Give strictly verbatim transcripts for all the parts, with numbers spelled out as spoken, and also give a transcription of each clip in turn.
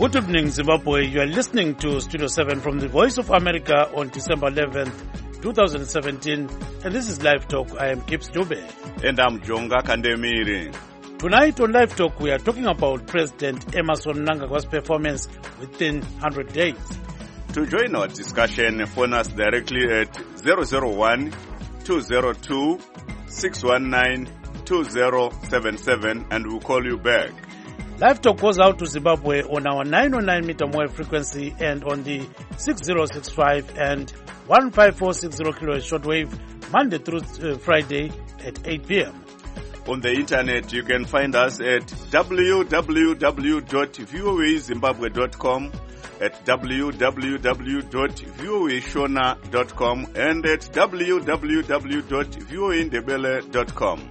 Good evening, Zimbabwe. You are listening to Studio seven from the Voice of America on December eleventh, twenty seventeen. And this is Live Talk. I am Gibbs Dube. And I'm Jonga Kandemiri. Tonight on Live Talk, we are talking about President Emmerson Mnangagwa's performance within one hundred days. To join our discussion, phone us directly at zero zero one, two zero two, six one nine, two zero seven seven and we'll call you back. Live Talk goes out to Zimbabwe on our nine oh nine meter wave frequency and on the six zero six five and one five four six zero kilohertz shortwave Monday through uh, Friday at eight p.m. On the internet, you can find us at w w w dot v o a zimbabwe dot com, at w w w dot v o a shona dot com, and at w w w dot v o a ndebele dot com.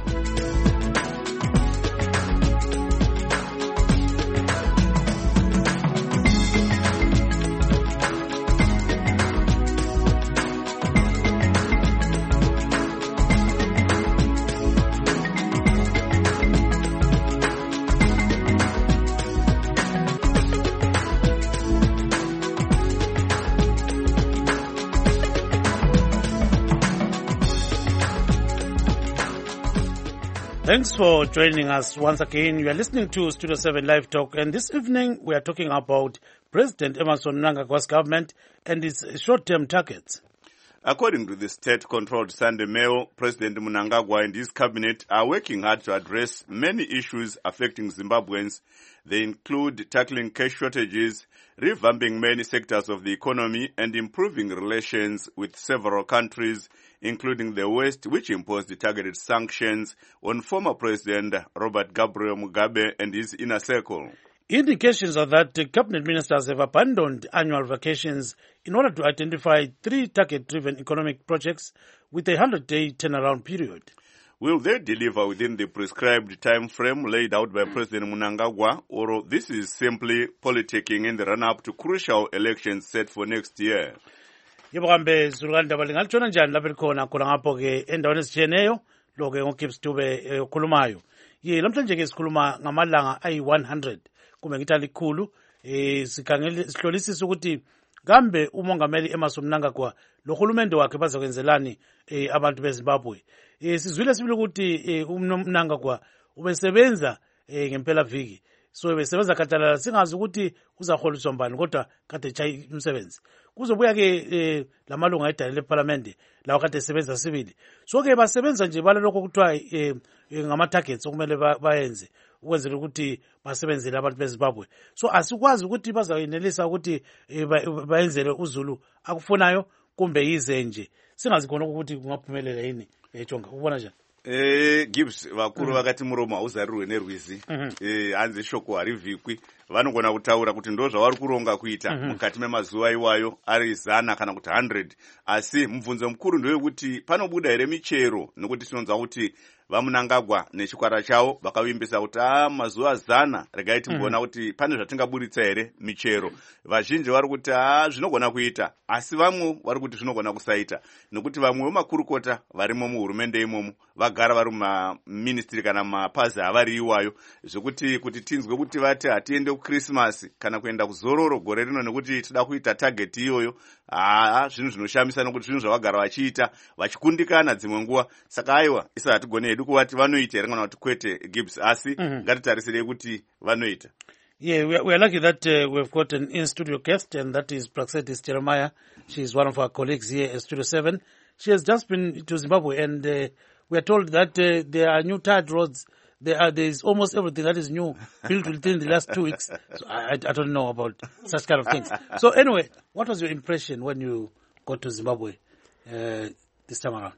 Thanks for joining us once again. You are listening to Studio seven Live Talk, and this evening we are talking about President Emmerson Mnangagwa's government and its short-term targets. According to the state-controlled Sunday Mail, President Mnangagwa and his cabinet are working hard to address many issues affecting Zimbabweans. They include tackling cash shortages, revamping many sectors of the economy, and improving relations with several countries, including the West, which imposed targeted sanctions on former President Robert Gabriel Mugabe and his inner circle. Indications are that the cabinet ministers have abandoned annual vacations in order to identify three target-driven economic projects with a one hundred day turnaround period. Will they deliver within the prescribed time frame laid out by President Mnangagwa, or this is simply politicking in the run-up to crucial elections set for next year? Yebo kambe zulukandaba lingalutshona njani lapho likhona khona ngapho ke endaweni ezitshiyeneyo lo ke ngoGibbs Dube okhulumayo. Ye namhlanje ke sikhuluma ngamalanga ayi one hundred kumbe ngithi alikhulu eh sikhangele sihlolisisa ukuthi kambe umongameli Emmerson Mnangagwa lo hulumende wakhe bazakwenzelani eh abantu beZimbabwe. Eh sizwile sibili ukuthi eh uMnangagwa ubesebenza eh ngempela viki. So besebenza katalala singazi ukuthi uzaholiswa mbani kodwa kade chayi umsebenzi. Kuzobuya ke eh, lamalunga edale leParliament lawo kade sebenza sibili. So ke basebenza nje bala lokho kuthiwa eh, ngama targets okumele bayenze ukwenzela ukuthi basebenzele abantu beZimbabwe. So asikwazi ukuthi bazayenelisa ukuthi eh, bayenzele uZulu akufunayo kumbe yize nje. Singazi khona ukuthi kungaphumelela yini ejonga ubona njani. Eh Gibbs vakuru vakati muromo auzarirwe nerwizi eh hanzi shoko harivikwi vanogona kutaura kuti ndo zvavari kuronga kuita mukati memazuva iwayo ari zana kana kuti one hundred asi mubvunzo mukuru ndewekuti panobuda here michero nekuti tinonzwa kuti vaMnangagwa nechikwara chavo vakavimbisa kuti ah mazuva zana regai timboona kuti pane zvatingaburitsa here michero. Vazhinji vari kuti ah zvinogona kuita asi vamwe vari kuti zvinogona kusaita nekuti vamwe vemakurukota varimo muhurumende imomo vagara vari mumaministry kana mapazi avari iwayo zvekuti kuti tinzwe kuti vati hatiende kuChristmas kana kuenda kuzororo gore rino nekuti tida kuita target iyoyo ah zvinhu zvinoshamisa nekuti zvinhu zvavagara vachiita vachikundikana dzimwe nguva. Saka aiwa isa hatigone hedu kuvati vanoita here kana kuti kwete Gibbs asi ngatitarisirei kuti vanoita. Yeah, we are, we are lucky that uh, we've got an in-studio guest, and that is Praxedis Jeremiah. She is one of our colleagues here at Studio seven. She has just been to Zimbabwe, and uh, we are told that uh, there are new tarred roads. There are there is almost everything that is new built within the last two weeks. So I, I don't know about such kind of things. So anyway, what was your impression when you got to Zimbabwe uh, this time around?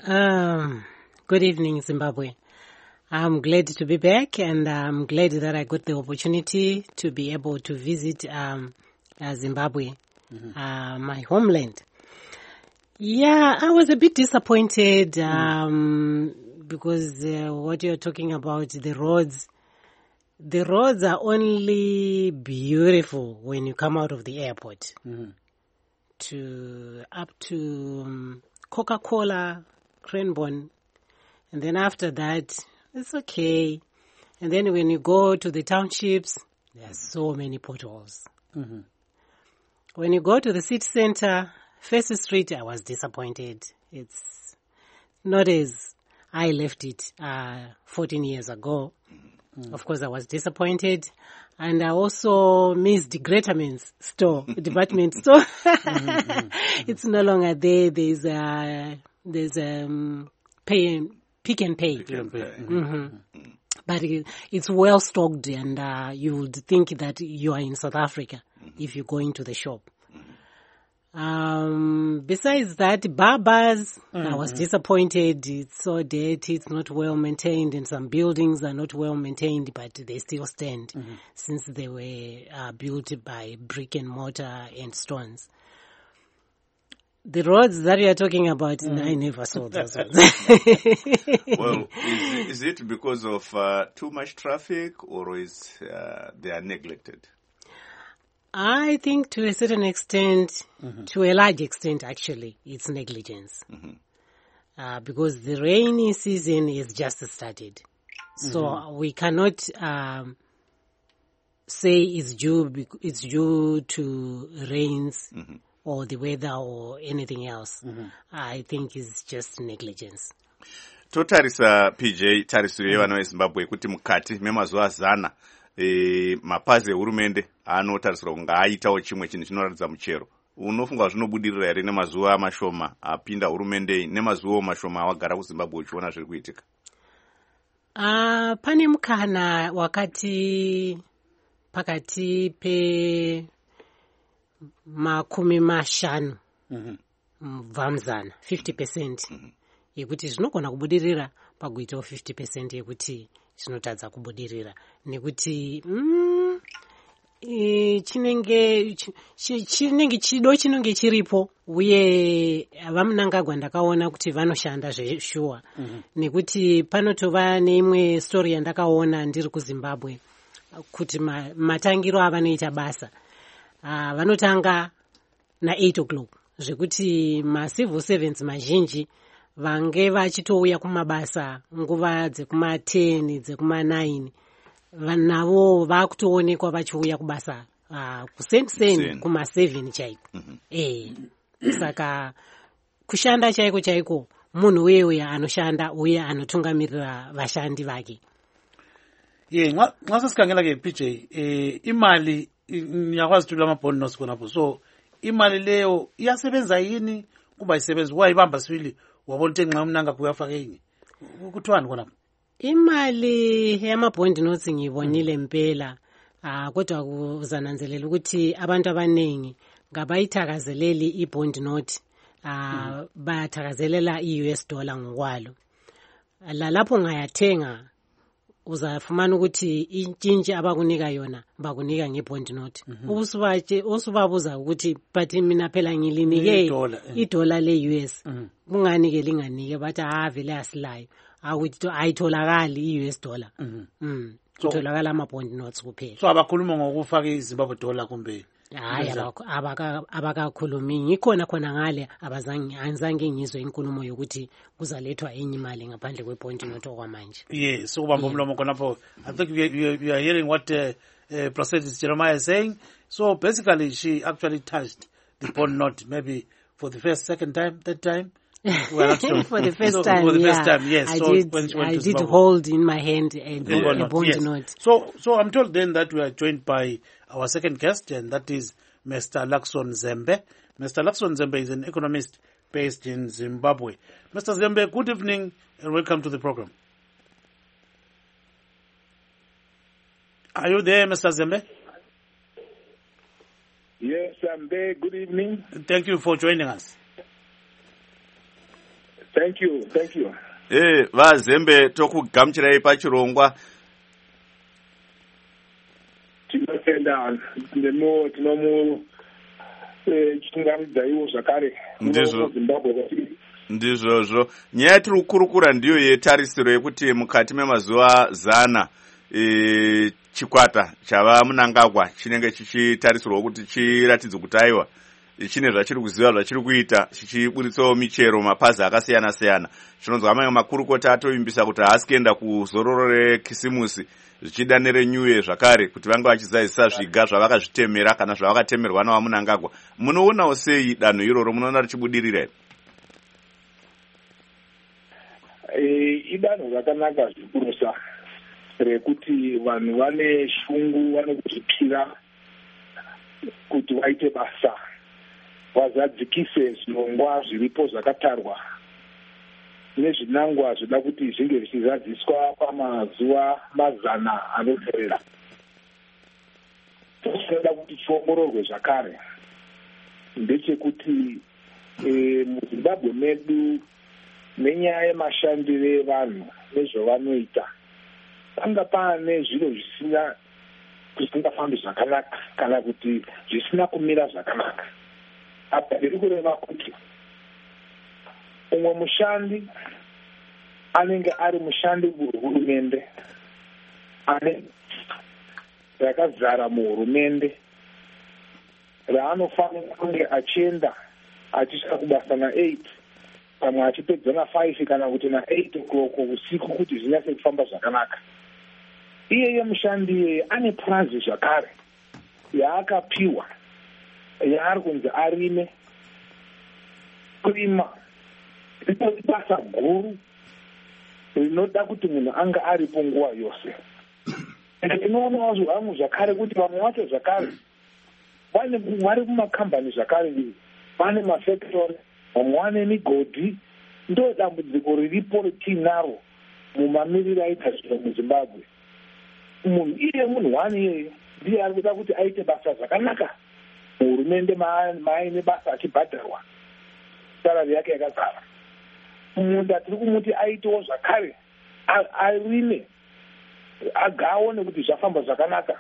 Um, good evening, Zimbabwe. I'm glad to be back, and I'm glad that I got the opportunity to be able to visit um, uh, Zimbabwe, mm-hmm. uh, my homeland. Yeah, I was a bit disappointed um, mm. because uh, what you're talking about, the roads, the roads are only beautiful when you come out of the airport mm-hmm. to up to um, Coca-Cola, Cranbourne, and then after that, it's okay. And then when you go to the townships, There are so many potholes. Mm-hmm. When you go to the city center, First Street, I was disappointed. It's not as I left it uh, fourteen years ago. Mm. Of course, I was disappointed. And I also missed the Greater Men's store, department store. mm-hmm. It's no longer there. There's a, there's um pay and, pick and pay. Pick and pay. Mm-hmm. Mm-hmm. But it, it's well stocked, and uh, you would think that you are in South Africa mm-hmm. if you go into the shop. Um, besides that, barbers, mm-hmm. I was disappointed. It's so dirty, it's not well maintained, and some buildings are not well maintained, but they still stand mm-hmm. since they were uh, built by brick and mortar and stones. The roads that you are talking about, mm. I never saw those ones. Well, is, is it because of uh, too much traffic, or is uh, they are neglected? I think to a certain extent, mm-hmm. to a large extent actually, it's negligence. Mm-hmm. Uh, because the rainy season is just started. Mm-hmm. So we cannot um, say it's due, it's due to rains mm-hmm. or the weather or anything else. Mm-hmm. I think it's just negligence. Totarisa P J, tarisiro yevana veZimbabwe kuti mukati memazuva zana E, mapazi ehurumende anotarisirwa kunga aitawo chimwe chinhu chinoratidza muchero. Unofunga zvinobudirira here nemazuva mashoma apinda hurumende nemazuva mashoma awagara kuZimbabwe uchiona zviri kuitika? Uh, pane mukana wakati pakati pe makumi mashanu mubvamzana mm-hmm. fifty percent mm-hmm. yekuti zvinogona kubudirira pakuitawo fifty percent yekuti chinotadza kubudirira nekuti mm, e, chinenge ch, chinenge chido chinenge chiripo uye vaMnangagwa ndakaona kuti vanoshanda zveshuwa mm-hmm. nekuti panotova neimwe story yandakaona ndiri kuZimbabwe kuti ma, matangiro avanoita basa uh, vanotanga na eight o'clock zvekuti macivil servants mazhinji vange vachitouya kumabasa nguva dzekuma ten dzekuma nine navo vakutoonekwa vachiuya kubasa uh, kuseniseni kuma seven chaiko mm-hmm. eh saka kushanda chaiko chaiko munhu wewe anoshanda uye anotungamirira vashandi vake. Ye nxa sesikhangela ke P J eh imali ngiyakwazi ukuthi lamabhondi nosikhonapho, so imali leyo iyasebenza yini kuba isebenza wayibamba sibili wabona ukuthi nxa uMnangagwa uyafaka enye kuthwani khona? Imali yamabhondi notes ngibonile impela ah kodwa kuzananzelela ukuthi abantu abanengi ngabayithakazeleli ibond note ah bathakazelela iU S dollar ngokwalo. La lapho ngayathenga uzafumana ukuthi intshintshi abakunika yona bakunika ngebond note. Usubatshe usubabuza ukuthi but mina phela ngilinike idola le-U S kunganike linganike bathi ah vele asilayo awuthi ayitholakali i-U S dollar. Mm. Kutholakala ama-bond notes kuphela. So abakhuluma ngokufaka iZimbabwe dollar kumbe? Hayi abaka abakakhulumi ngikhona khona ngale abazange anzange ngizwe inkulumo yokuthi kuzalethwa enye imali ngaphandle kwe-bond note okwamanje. Yes, so ubamba umlomo khonapho. I think we, we, we are hearing what uh, uh, President Jeremiah is saying. So basically she actually touched the bond note maybe for the first, second time, third time. Well, not sure. for the first so, time, for the yeah. first time, yes. I so did. When she went I to did Zimbabwe. hold in my hand a, the a, bond a bond yes. note. So, so I'm told then that we are joined by our second guest, and that is Mister Luxon Zembe. Mister Luxon Zembe is an economist based in Zimbabwe. Mister Zembe, good evening and welcome to the program. Are you there, Mister Zembe? Yes, I'm there. Good evening. Thank you for joining us. Thank you, thank you. Eh, vaZembe tokugamuchirai pachirongwa. Tinotenda ndemo tinomu chingamidaiwo zvakare muZimbabwe. Ndizvozvo nyaya tiri kukurukura ndiyo yetarisiro yekuti mukati memazuva zana e, chikwata chava Mnangagwa chinenge chichitarisirwa kuti chiratidzwe kuti aiwa chine zvachiri kuziva zvachiri kuita chichiburitsawo michero mapazi akasiyana siyana. Chinonzwa mamwe makurukota atovimbisa kuti haasi kuenda kuzororo rekisimusi zvichida nerenew year zvakare kuti vange vachizadzisa zviga zvavakazvitemera kana zvavakatemerwa navamunangagwa. Munoonawo sei danho iroro, munoona richibudirira here? Idanho rakanaka zvikurusa rekuti vanhu vane shungu, vane kuzvipira kuti vaite basa, vazadzikise zvinongwa zviripo zvakatarwa nezvinangwa zvida kuti zvinge zvichizadziswa pamazuva mazana anoteerera. Toda kuti chiongororwe zvakare ndechekuti muZimbabwe medu nenyaya yemashandire evanhu nezvavanoita panga pane zviro zvisina zvisingafambi zvakanaka kana kuti zvisina kumira zvakanaka. Apa ndiri kureva kuti umwe mushandi anenge ari mushandi muhurumende ane rakazara muhurumende raanofanira kunge achienda achisvika kubasa na eight pamwe achipedza na five kana kuti na eight o'clock usiku kuti zvinyase kufamba zvakanaka. Iyeye mushandi iyeye ane purazi zvakare yaakapiwa yaari kunzi arime. Kurima ritori basa guru rinoda kuti munhu anga aripo nguva yose. Tinoonawo zvangu zvakare kuti vamwe vacho zvakare vari kumakambani zvakare, vane mafactory, vamwe vane migodhi. Ndo dambudziko riripo retiinaro mumamiriro aita zviro muZimbabwe. Munhu iye munhu wani iyeye ndiye ari kuda kuti aite basa zvakanaka muhurumende maaine basa achibhadharwa sarari yake yakazara. Munhu atiri kumuti aitewo zvakare arime agaone kuti zvafamba zvakanaka.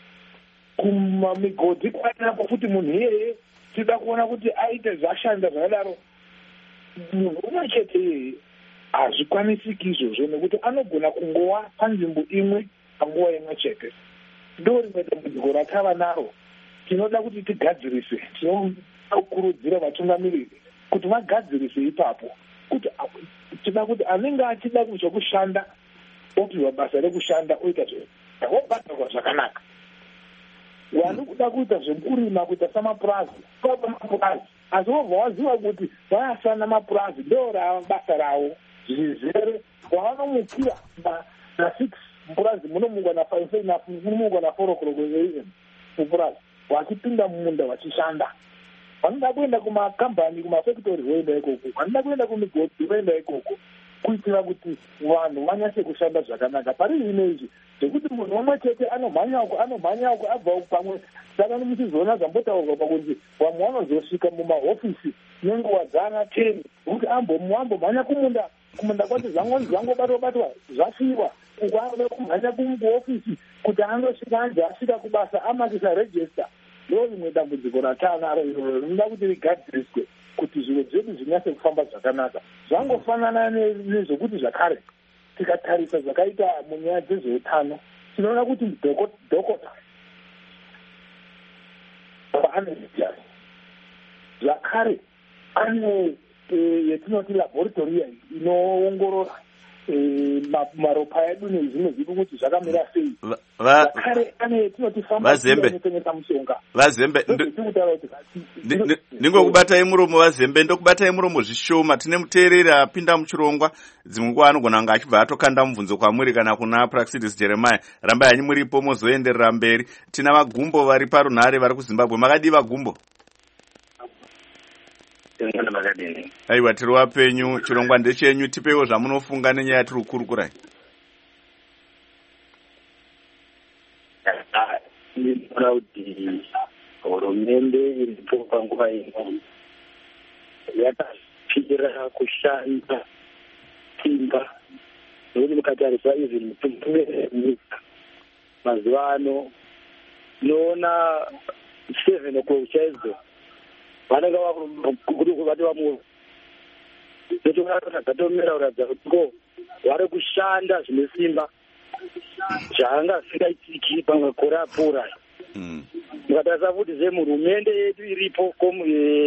Kumamigodhi kwainapo futi munhu iyeye tida kuona kuti aite zvashanda zvakadaro. Munhu umwe chete iyeye hazvikwanisiki izvozvo nekuti anogona kungowa panzvimbo imwe panguva imwe chete. Ndo rimwe dambudziko ratava naro. Tinoda kuti tigadzirise, tinokurudzira vatungamiriri kuti vagadzirise ipapo, kuti tida kuti anenge achida zvokushanda opiwa basa rekushanda oita zvobhadharwa zvakanaka. Wari kuda kuita zvekurima, kuita samapurazi, kuapa mapurazi, asi wobva waziva kuti vayasana mapurazi ndo rava basa ravo zvizere wavanomukira na six mupurazi munomungwa na five na munomungwa na four o'clock mupurazi wachipinda mumunda wachishanda. Vanoda kuenda kumakambani, kumafactory voenda ikoko, vanoda kuenda kumigodhi voenda ikoko, kuitira kuti vanhu vanyase kushanda zvakanaka. Pari zvino izvi zvekuti munhu umwe chete anomhanyako anomhanyako abva pamwe. Saka muchizoona zvambotaurwa pakunzi vamwe vanozosvika mumahofisi nenguva dzana ten kuti ambomhanya kumunda kumunda kwati zvangoni zvangobatwa batwa zvafiwa ukwaane kumhanya kuofisi kuti andosvika anje asvika kubasa amakisa register. Ndo rimwe dambudziko ratanaro iroro rinoda kuti rigadziriswe kuti zviro zvedu zvinyase kufamba zvakanaka. Zvangofanana nezvokuti zvakare tikatarisa zvakaita munyaya dzezveutano tinoona kuti dhokota ane zvijari zvakare ane yetinoti laboratory inoongorora maropa edu nezvimwe zviri kuti zvakamira sei. Zvakare ane tinoti fambainotenesa mushonga. Vazembe ndingokubatai muromo Vazembe, ndokubatai muromo zvishoma. Tine muteereri apinda muchirongwa, dzimwe nguva anogona kunge achibva atokanda mubvunzo kwamuri kana kuna Praxidis Jeremiah. Rambai hanyu muripo mozoenderera mberi. Tina vagumbo vari parunhare vari kuZimbabwe. Makadii vagumbo? Aiwa, tiri wapenyu, chirongwa ndechenyu, tipewo zvamunofunga nenyaya yatiri kukurukurai. Ndinoona kuti hurumende iripo panguva ino yakapira kushanda simba nekuti mukatarisa izvi mitombo yenyika mazuva ano noona seven o'clock chaidzo vanenge vati vamu zatomirira kuratidza kuti ko vari kushanda zvine simba zvaangasingaitiki pamakore apfuura. mukatarisa futi zehurumende yedu iripo komu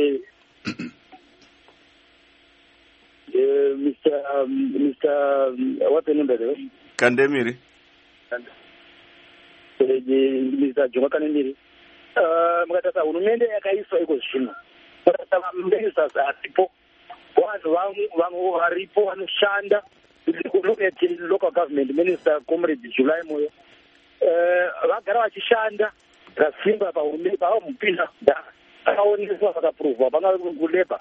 Mister Mister what's the name by the way? Kandemiri. Mister Juma Kandemiri. Mukatarisa hurumende yakaiswa iko zvino. Mukatarisa ministers atipo. Vanhu vangu varipo vanoshanda. Look at the local government minister Comrade July Moyo. Vagara vachishanda kasimba pahurumende pavamupinda akaoneswa vakapruvha vanga kuleba.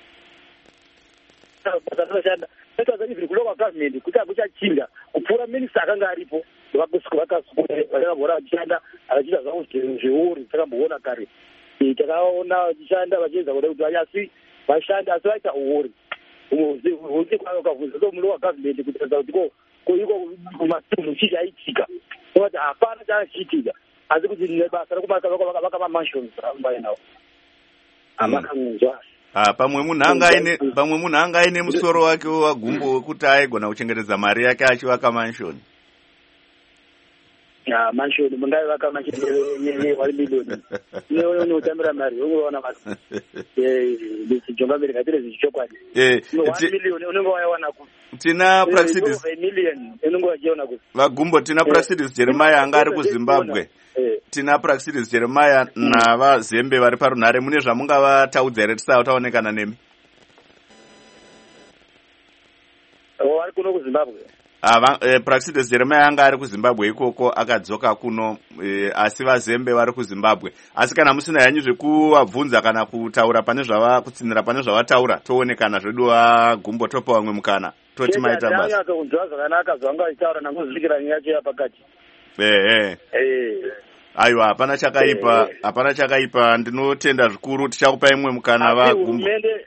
Vakashanda even kulocal government kuti akuchachinja kupfuura minista akanga aripo vakagora vachishanda akachiita zvavo zveuri takamboona kare takaona vachishanda vachiedza kuda kuti vanyasi vashanda asi vaita uori hunzi kwakavhunza so mulocal government kutaridza kuti ko iko kumatunhu chii chaitika oti hapana chakachiitika asi kuti nebasa rekumasa vakamamansions vainawo hamakangunzwa. Ah, pamwe munhu anga aine pamwe munhu anga aine musoro wake wagumbo wekuti aigona kuchengetedza mari yake achivaka mansion. Ya mansion mungai vaka mansion ye wali milioni. Newe unotambira mari unoona basi. Eh ndichijonga mbere katire zichokwadi. Eh one million unenge wayawana ku. Tina Praxidis one million unenge wajiona ku. Vagumbo tina Praxidis Jeremiah anga ari ku Zimbabwe. Tina Praxidis Jeremiah na vazembe vari parunhare mune zvamungavataudza here tisataonekana nemi? Vari kuno kuZimbabwe. Ah, eh, Praxidis Jeremiah anga ari kuZimbabwe ikoko akadzoka kuno eh, asi vazembe vari kuZimbabwe. Asi kana musina yanyu zvekuvabvunza kana kutaura pane zvava kutsinira pane zvavataura toonekana zvedu vagumbo topa vamwe mukana toti maita basa. Ndanga kunzwa zvakanaka zvanga itaura nangozvikira nyacho yapakati. Eh eh. Aiwa hapana chakaipa hapana chakaipa ndinotenda zvikuru tichakupa imwe mukana vagumbo.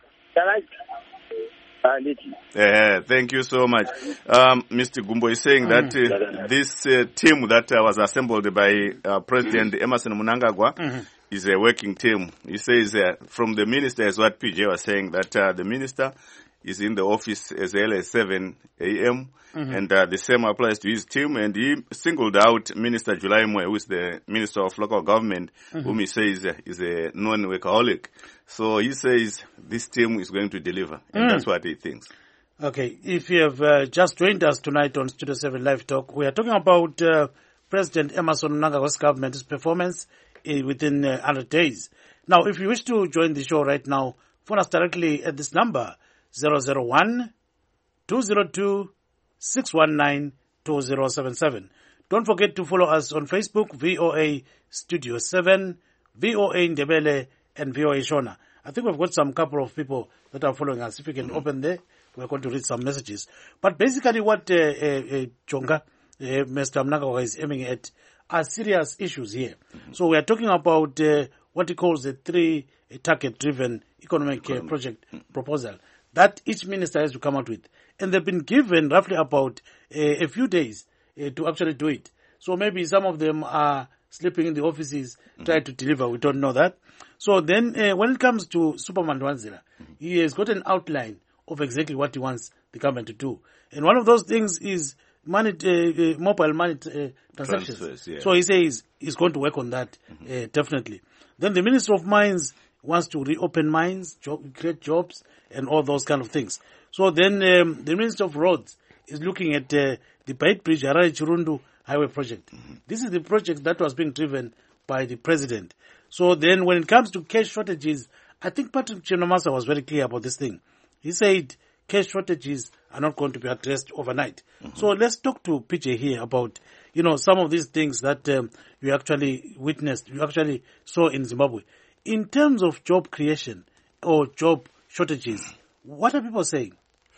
Uh, thank you so much. Um, Mister Gumbo is saying that uh, this uh, team that uh, was assembled by uh, President Emerson Mnangagwa mm-hmm. is a working team. He says uh, from the minister, as what P J was saying, that uh, the minister is in the office as early as seven a.m. Mm-hmm. and uh, the same applies to his team. And he singled out Minister July Moyo, who is the Minister of Local Government, mm-hmm. whom he says uh, is a non-workaholic. So he says this team is going to deliver, and mm. that's what he thinks. Okay, if you have uh, just joined us tonight on Studio seven Live Talk, we are talking about uh, President Emerson Mnangagwa's government's performance uh, within uh, one hundred days. Now, if you wish to join the show right now, phone us directly at this number, zero zero one, two zero two, six one nine, two zero seven seven. Don't forget to follow us on Facebook, V O A Studio seven, V O A Ndebele, and V O A Shona. I think we've got some couple of people that are following us. If you can mm-hmm. open there, we're going to read some messages. But basically what uh, uh, uh, Chonga, uh, Mister Mnangagwa is aiming at are serious issues here. Mm-hmm. So we are talking about uh, what he calls a three target-driven economic uh, project mm-hmm. proposal that each minister has to come out with. And they've been given roughly about uh, a few days uh, to actually do it. So maybe some of them are sleeping in the offices, mm-hmm. trying to deliver. We don't know that. So then uh, when it comes to Superman Wanzira, mm-hmm. he has got an outline of exactly what he wants the government to do. And one of those things is money, uh, uh, mobile money uh, transactions. Transfers, yeah. So he says he's going to work on that, mm-hmm. uh, definitely. Then the Minister of Mines wants to reopen mines, job, create jobs, and all those kind of things. So then um, the Minister of Roads is looking at uh, the Bait Bridge Harare Chirundu Highway project. Mm-hmm. This is the project that was being driven by the president. So then when it comes to cash shortages, I think Patrick Chinomasa was very clear about this thing. He said cash shortages are not going to be addressed overnight. Mm-hmm. So let's talk to P J here about, you know, some of these things that um, you actually witnessed, you actually saw in Zimbabwe. In terms of job creation or job shortages, what are people saying?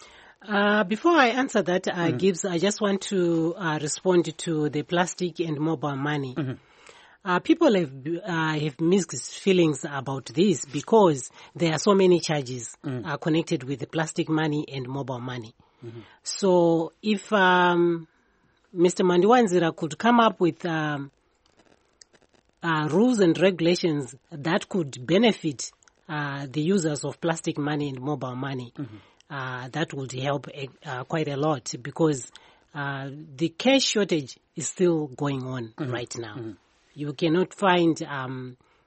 Uh, before I answer that, uh, mm-hmm. Gibbs, I just want to uh, respond to the plastic and mobile money. Mm-hmm. Uh, people have uh, have mixed feelings about this because there are so many charges mm. uh, connected with the plastic money and mobile money. Mm-hmm. So if um, Mister Mandiwanzira could come up with um, uh, rules and regulations that could benefit uh, the users of plastic money and mobile money, mm-hmm. uh, that would help uh, quite a lot because uh, the cash shortage is still going on mm-hmm. right now. Mm-hmm. You cannot find um,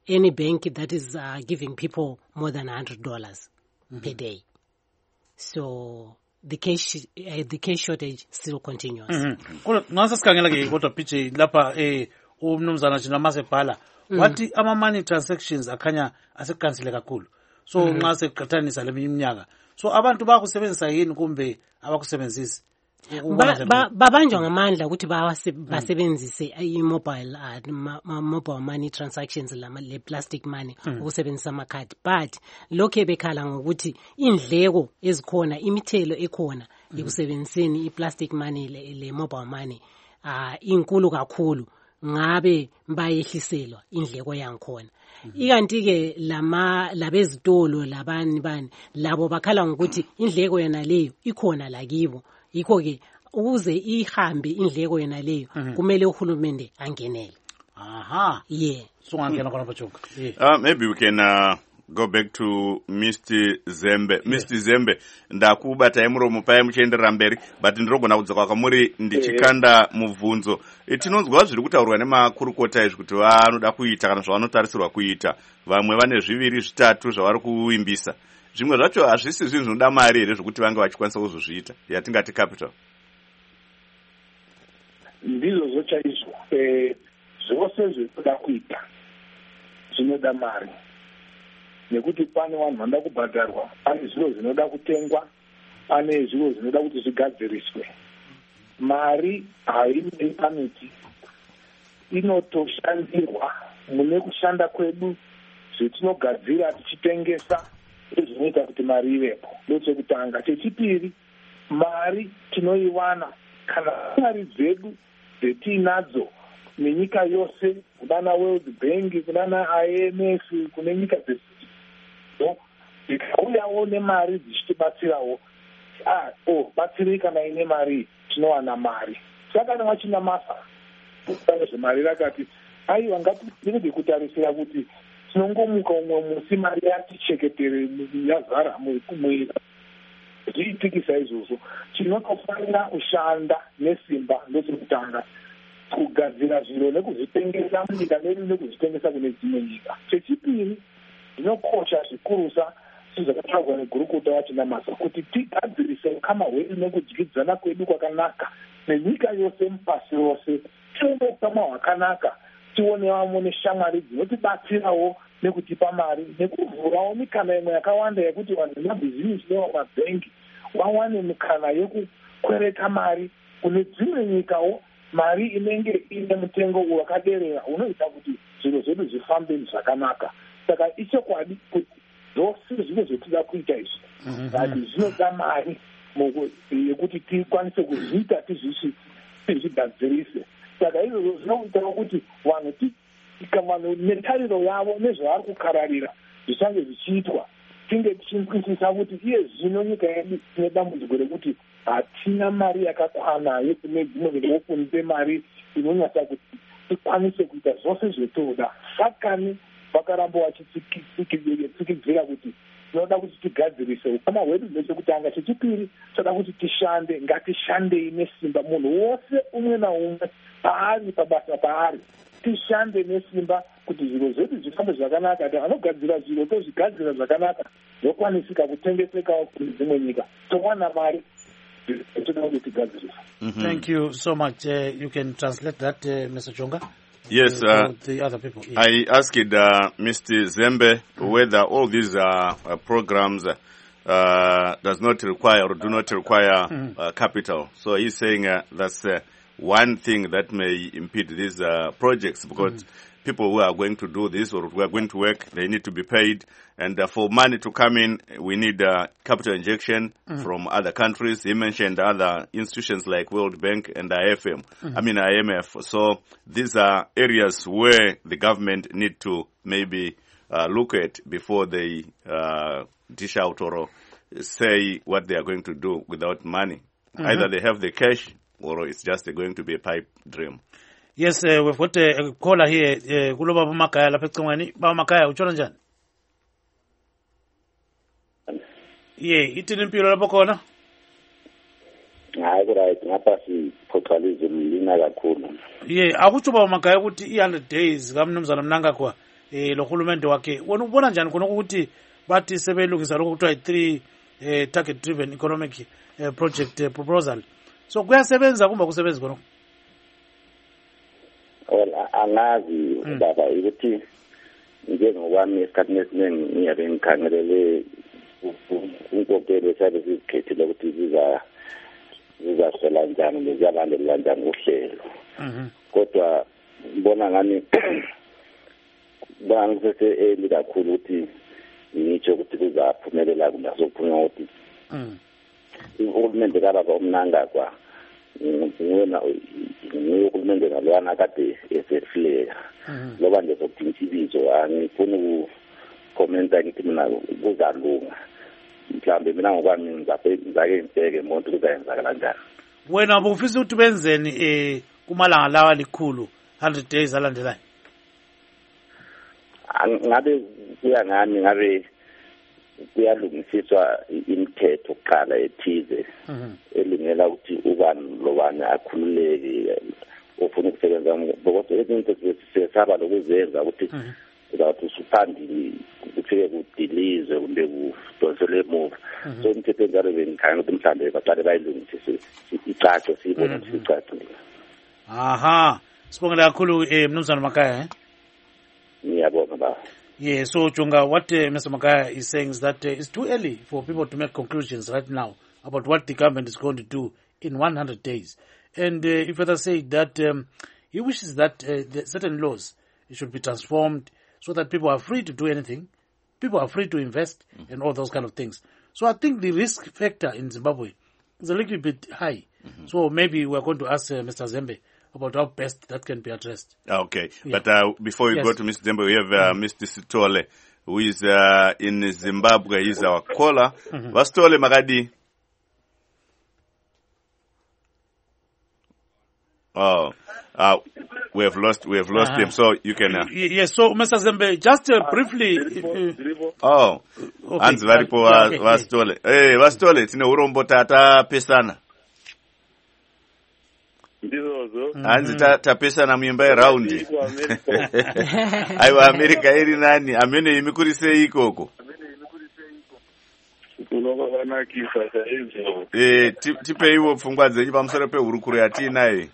any bank that is uh, giving people more than one hundred dollars mm-hmm. per day. So the cash uh, the cash shortage still continues. Kodwa ngase sikhangela ke kodwa pitch lapha eh umnumzana thina masebhala wathi ama money transactions akhanya asekansile kakhulu. So nxa seqhathanisa leminyaka. So abantu bakusebenzisa yini kumbe abakusebenzisi? Babanjwa ngamandla ukuthi basebenzise i-mobile mobile money transactions le plastic money ukusebenzisa amakhadi, but lokho bekhala ngokuthi indleko ezikhona, imithelo ekhona ekusebenziseni i-plastic money le mobile money ah inkulu kakhulu, ngabe bayehliselwa indleko yangikhona. Ikanti ke lama labezitolo labani bani labo bakhala ngokuthi indleko yena leyo ikhona la kibo. Yikho ke ukuze ihambe indleko yena leyo kumele uhulumende angenele. Aha. Yeah. So angena khona bajoka. Yeah. Uh, maybe we can uh, go back to Mister Zembe. Yeah. Mister Zembe ndakubata emuromo pa emuchendera mberi but ndirogona kudzoka kwamuri ndichikanda mubvunzo. Tinonzwa zviri kutaurwa nemakurukota izvi kuti vanoda kuita kana zvavanotarisirwa kuita. Vamwe vane zviviri zvitatu zvavari kuimbisa. Zvimwe zvacho hazvisi zvinhu zvinoda mari here zvokuti vange vachikwanisa kuzozviita yatingati capital. Ndizvo zvochaizvo eh zvose zvinoda kuita zvinoda mari, nekuti pane vanhu vanoda kubhadharwa, pane zviro zvinoda kutengwa, pane zviro zvinoda kuti zvigadziriswe. Mari haimiri pamiti, inotoshandirwa mune kushanda kwedu zvetinogadzira tichitengesa zvinoita kuti mari ivepo. Ndochekutanga. Chechipiri, mari tinoiwana kana mari dzedu dzetiinadzo nenyika yose, kunana World Bank, kunana I M F, kune nyika dzese dzikauyawo nemari dzichitibatsirawo, ah oh batsiri kana ine mari tinowana mari. Saka nevachina masa zvezvemari rakati aiwa ngatirege kutarisira kuti tinongomuka umwe musi mari yaticheketere yazara muira. Zviitikisa izvozvo, tinotofanira kushanda nesimba ndechekutanga kugadzira zviro nekuzvitengesa munyika medu nekuzvitengesa kune dzimwe nyika. Chechipiri, zvinokosha zvikurusa sezvakataurwa negurukota wachina masa kuti tigadzirise ukama hwedu nekudyidzana kwedu kwakanaka nenyika yose mupasi rose, tione ukama hwakanaka, tione vamwe neshamwari dzinotibatsirawo nekutipa mari, nekuvhurawo mikana imwe yakawanda yekuti vanhu vemabhizinesi nevamabhengi vawane mikana yekukwereta mari kune dzimwe nyikawo, mari inenge ine mutengo wakaderera unoita kuti zviro zvedu zvifambe zvakanaka. Saka ichokwadi kuti zvose zviro zvetinoda kuita izvi ati zvinoda mari yekuti tikwanise kuzviita tizvigadzirise. Saka izvozvo zvinoitawo kuti vanhu vanhu netariro yavo nezvavari kukararira zvichange zvichiitwa tinge tichizwisisa kuti iye zvino nyika yedu ine dambudziko rekuti hatina mari yakakwana yekune dzimwe nyika kunze mari inonyatsa kuti tikwanise kuita zvose zvetoda. Sakani vakaramba vachitsikidza kuti tinoda kuti tigadzirise ukama hwedu nechekutanga. Chechipiri, toda kuti tishande, ngatishandei nesimba, munhu wose umwe naumwe paari pabasa paari, tishande nesimba kuti zviro zvedu zvifambe zvakanaka. Kuti vanogadzira zviro tozvigadzira zvakanaka zvokwanisika kutengesekawo kune dzimwe nyika, towana mari. Thank you so much. Uh, you can translate that, uh, Mister Chonga. Yes, uh, the other people. Yeah. I asked uh, Mister Zembe whether all these uh, uh, programs uh, does not require or do not require mm-hmm. uh, capital. So he's saying uh, that's uh, one thing that may impede these uh, projects, because mm-hmm. people who are going to do this or who are going to work, they need to be paid. And uh, for money to come in, we need uh, capital injection mm-hmm. from other countries. He mentioned other institutions like World Bank and I F M. Mm-hmm. I mean I M F. So these are areas where the government need to maybe uh, look at before they uh, dish out or say what they are going to do without money. Mm-hmm. Either they have the cash or it's just going to be a pipe dream. Yes, uh, we've got a caller here. Kulo baba makaya lapha ecingweni. Baba makaya utshona njani? Ye, ithini impilo lapho khona? Hayi right, ngapha siphoqalizwe mina kakhulu. Ye, akutsho baba makaya ukuthi i one hundred days kamnumzana Mnangagwa eh lo hulumende wakhe wona ubona njani khona ukuthi bathi sebelungisa lokho kuthiwa i-three eh, target driven economic eh, project eh, proposal so kuyasebenza kumbe kusebenzi khona well angazi baba ukuthi njengokwami esikhathini esiningi ngiyabe ngikhangelele unkokelo esabe sizikhethile ukuthi ziza zizahlela njani leziyalandelela njani uhlelo kodwa ngibona ngani bangisese eli kakhulu ukuthi ngitsho ukuthi kuzaphumelela kunasophunya ukuthi uhulumende kababa omnanga kwa ngiyona ngiyuhulumende ngalwana kade esefleka loba nje sokuthi ibizo angifuni ukukhomenta ngithi mina kuzalunga mhlambe mina ngokwami ngizaphe ngizake ngibheke umuntu kuzayenza kanjani wena ubufisa ukuthi benzeni eh kumalanga lawa likhulu one hundred days alandelayo ngabe kuya ngami ngabe kuyalungisiswa imithetho kuqala ethize elingela ukuthi ubani lobani akhululeke ofuna ukusebenza ngoba izinto sesaba lokuzenza ukuthi uzawuthi usuphambili kufike kudilizwe kumbe kudonsele emuva so imithetho enjalo bengikhanya ukuthi mhlawumbe baqale bayilungisise icace siyibone ukuthi sicacile. Aha, sibongela kakhulu eh Mnumzana Makaya eh ngiyabonga baba. Yeah, so Jonga, what uh, Mister Makaya is saying is that uh, it's too early for people to make conclusions right now about what the government is going to do in one hundred days. And uh, he further said that um, he wishes that uh, the certain laws should be transformed so that people are free to do anything, people are free to invest, mm-hmm. and all those kind of things. So I think the risk factor in Zimbabwe is a little bit high. Mm-hmm. So maybe we're going to ask uh, Mister Zembe about how best that can be addressed. Okay, yeah. but uh, before we yes. go to Mister Zembe, we have uh, mm-hmm. Mister Sitole, who is uh, in Zimbabwe. He's our caller. Mm-hmm. Vastole Magadi. Oh, uh, we have lost, we have lost uh-huh. him. So you can. Uh, yes. So, Mister Zembe, just uh, briefly. Uh, oh, Hans Varipo Vastole. Hey, Vastole, tine urombo tata pesana. Hanzi tapesana muimba raundi. Aiwa America iri nani? Amene imikurise ikoko. Eh, tipe iwo pfungwa dzenyu pamusoro pehurukuro yatinayo.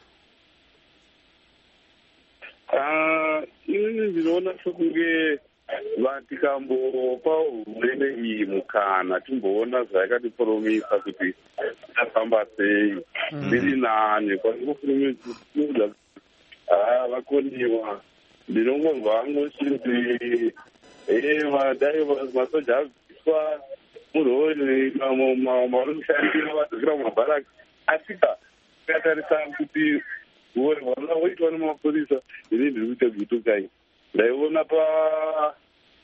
Ah, ini ndinoona sokunge vatikambopa hurumende iyi mukana timboona zvayakatiporomisa kuti tafamba sei ndiri nani kwakufurumiza ah vakoniwa ndinongomva hangu chiti eh dai masoja abviswa murori mauri kushandira vadzokera mumabharaki asika tatarisa kuti uri wana waitwa nemapurisa ini ndiri kuita gutukai ndaiona pa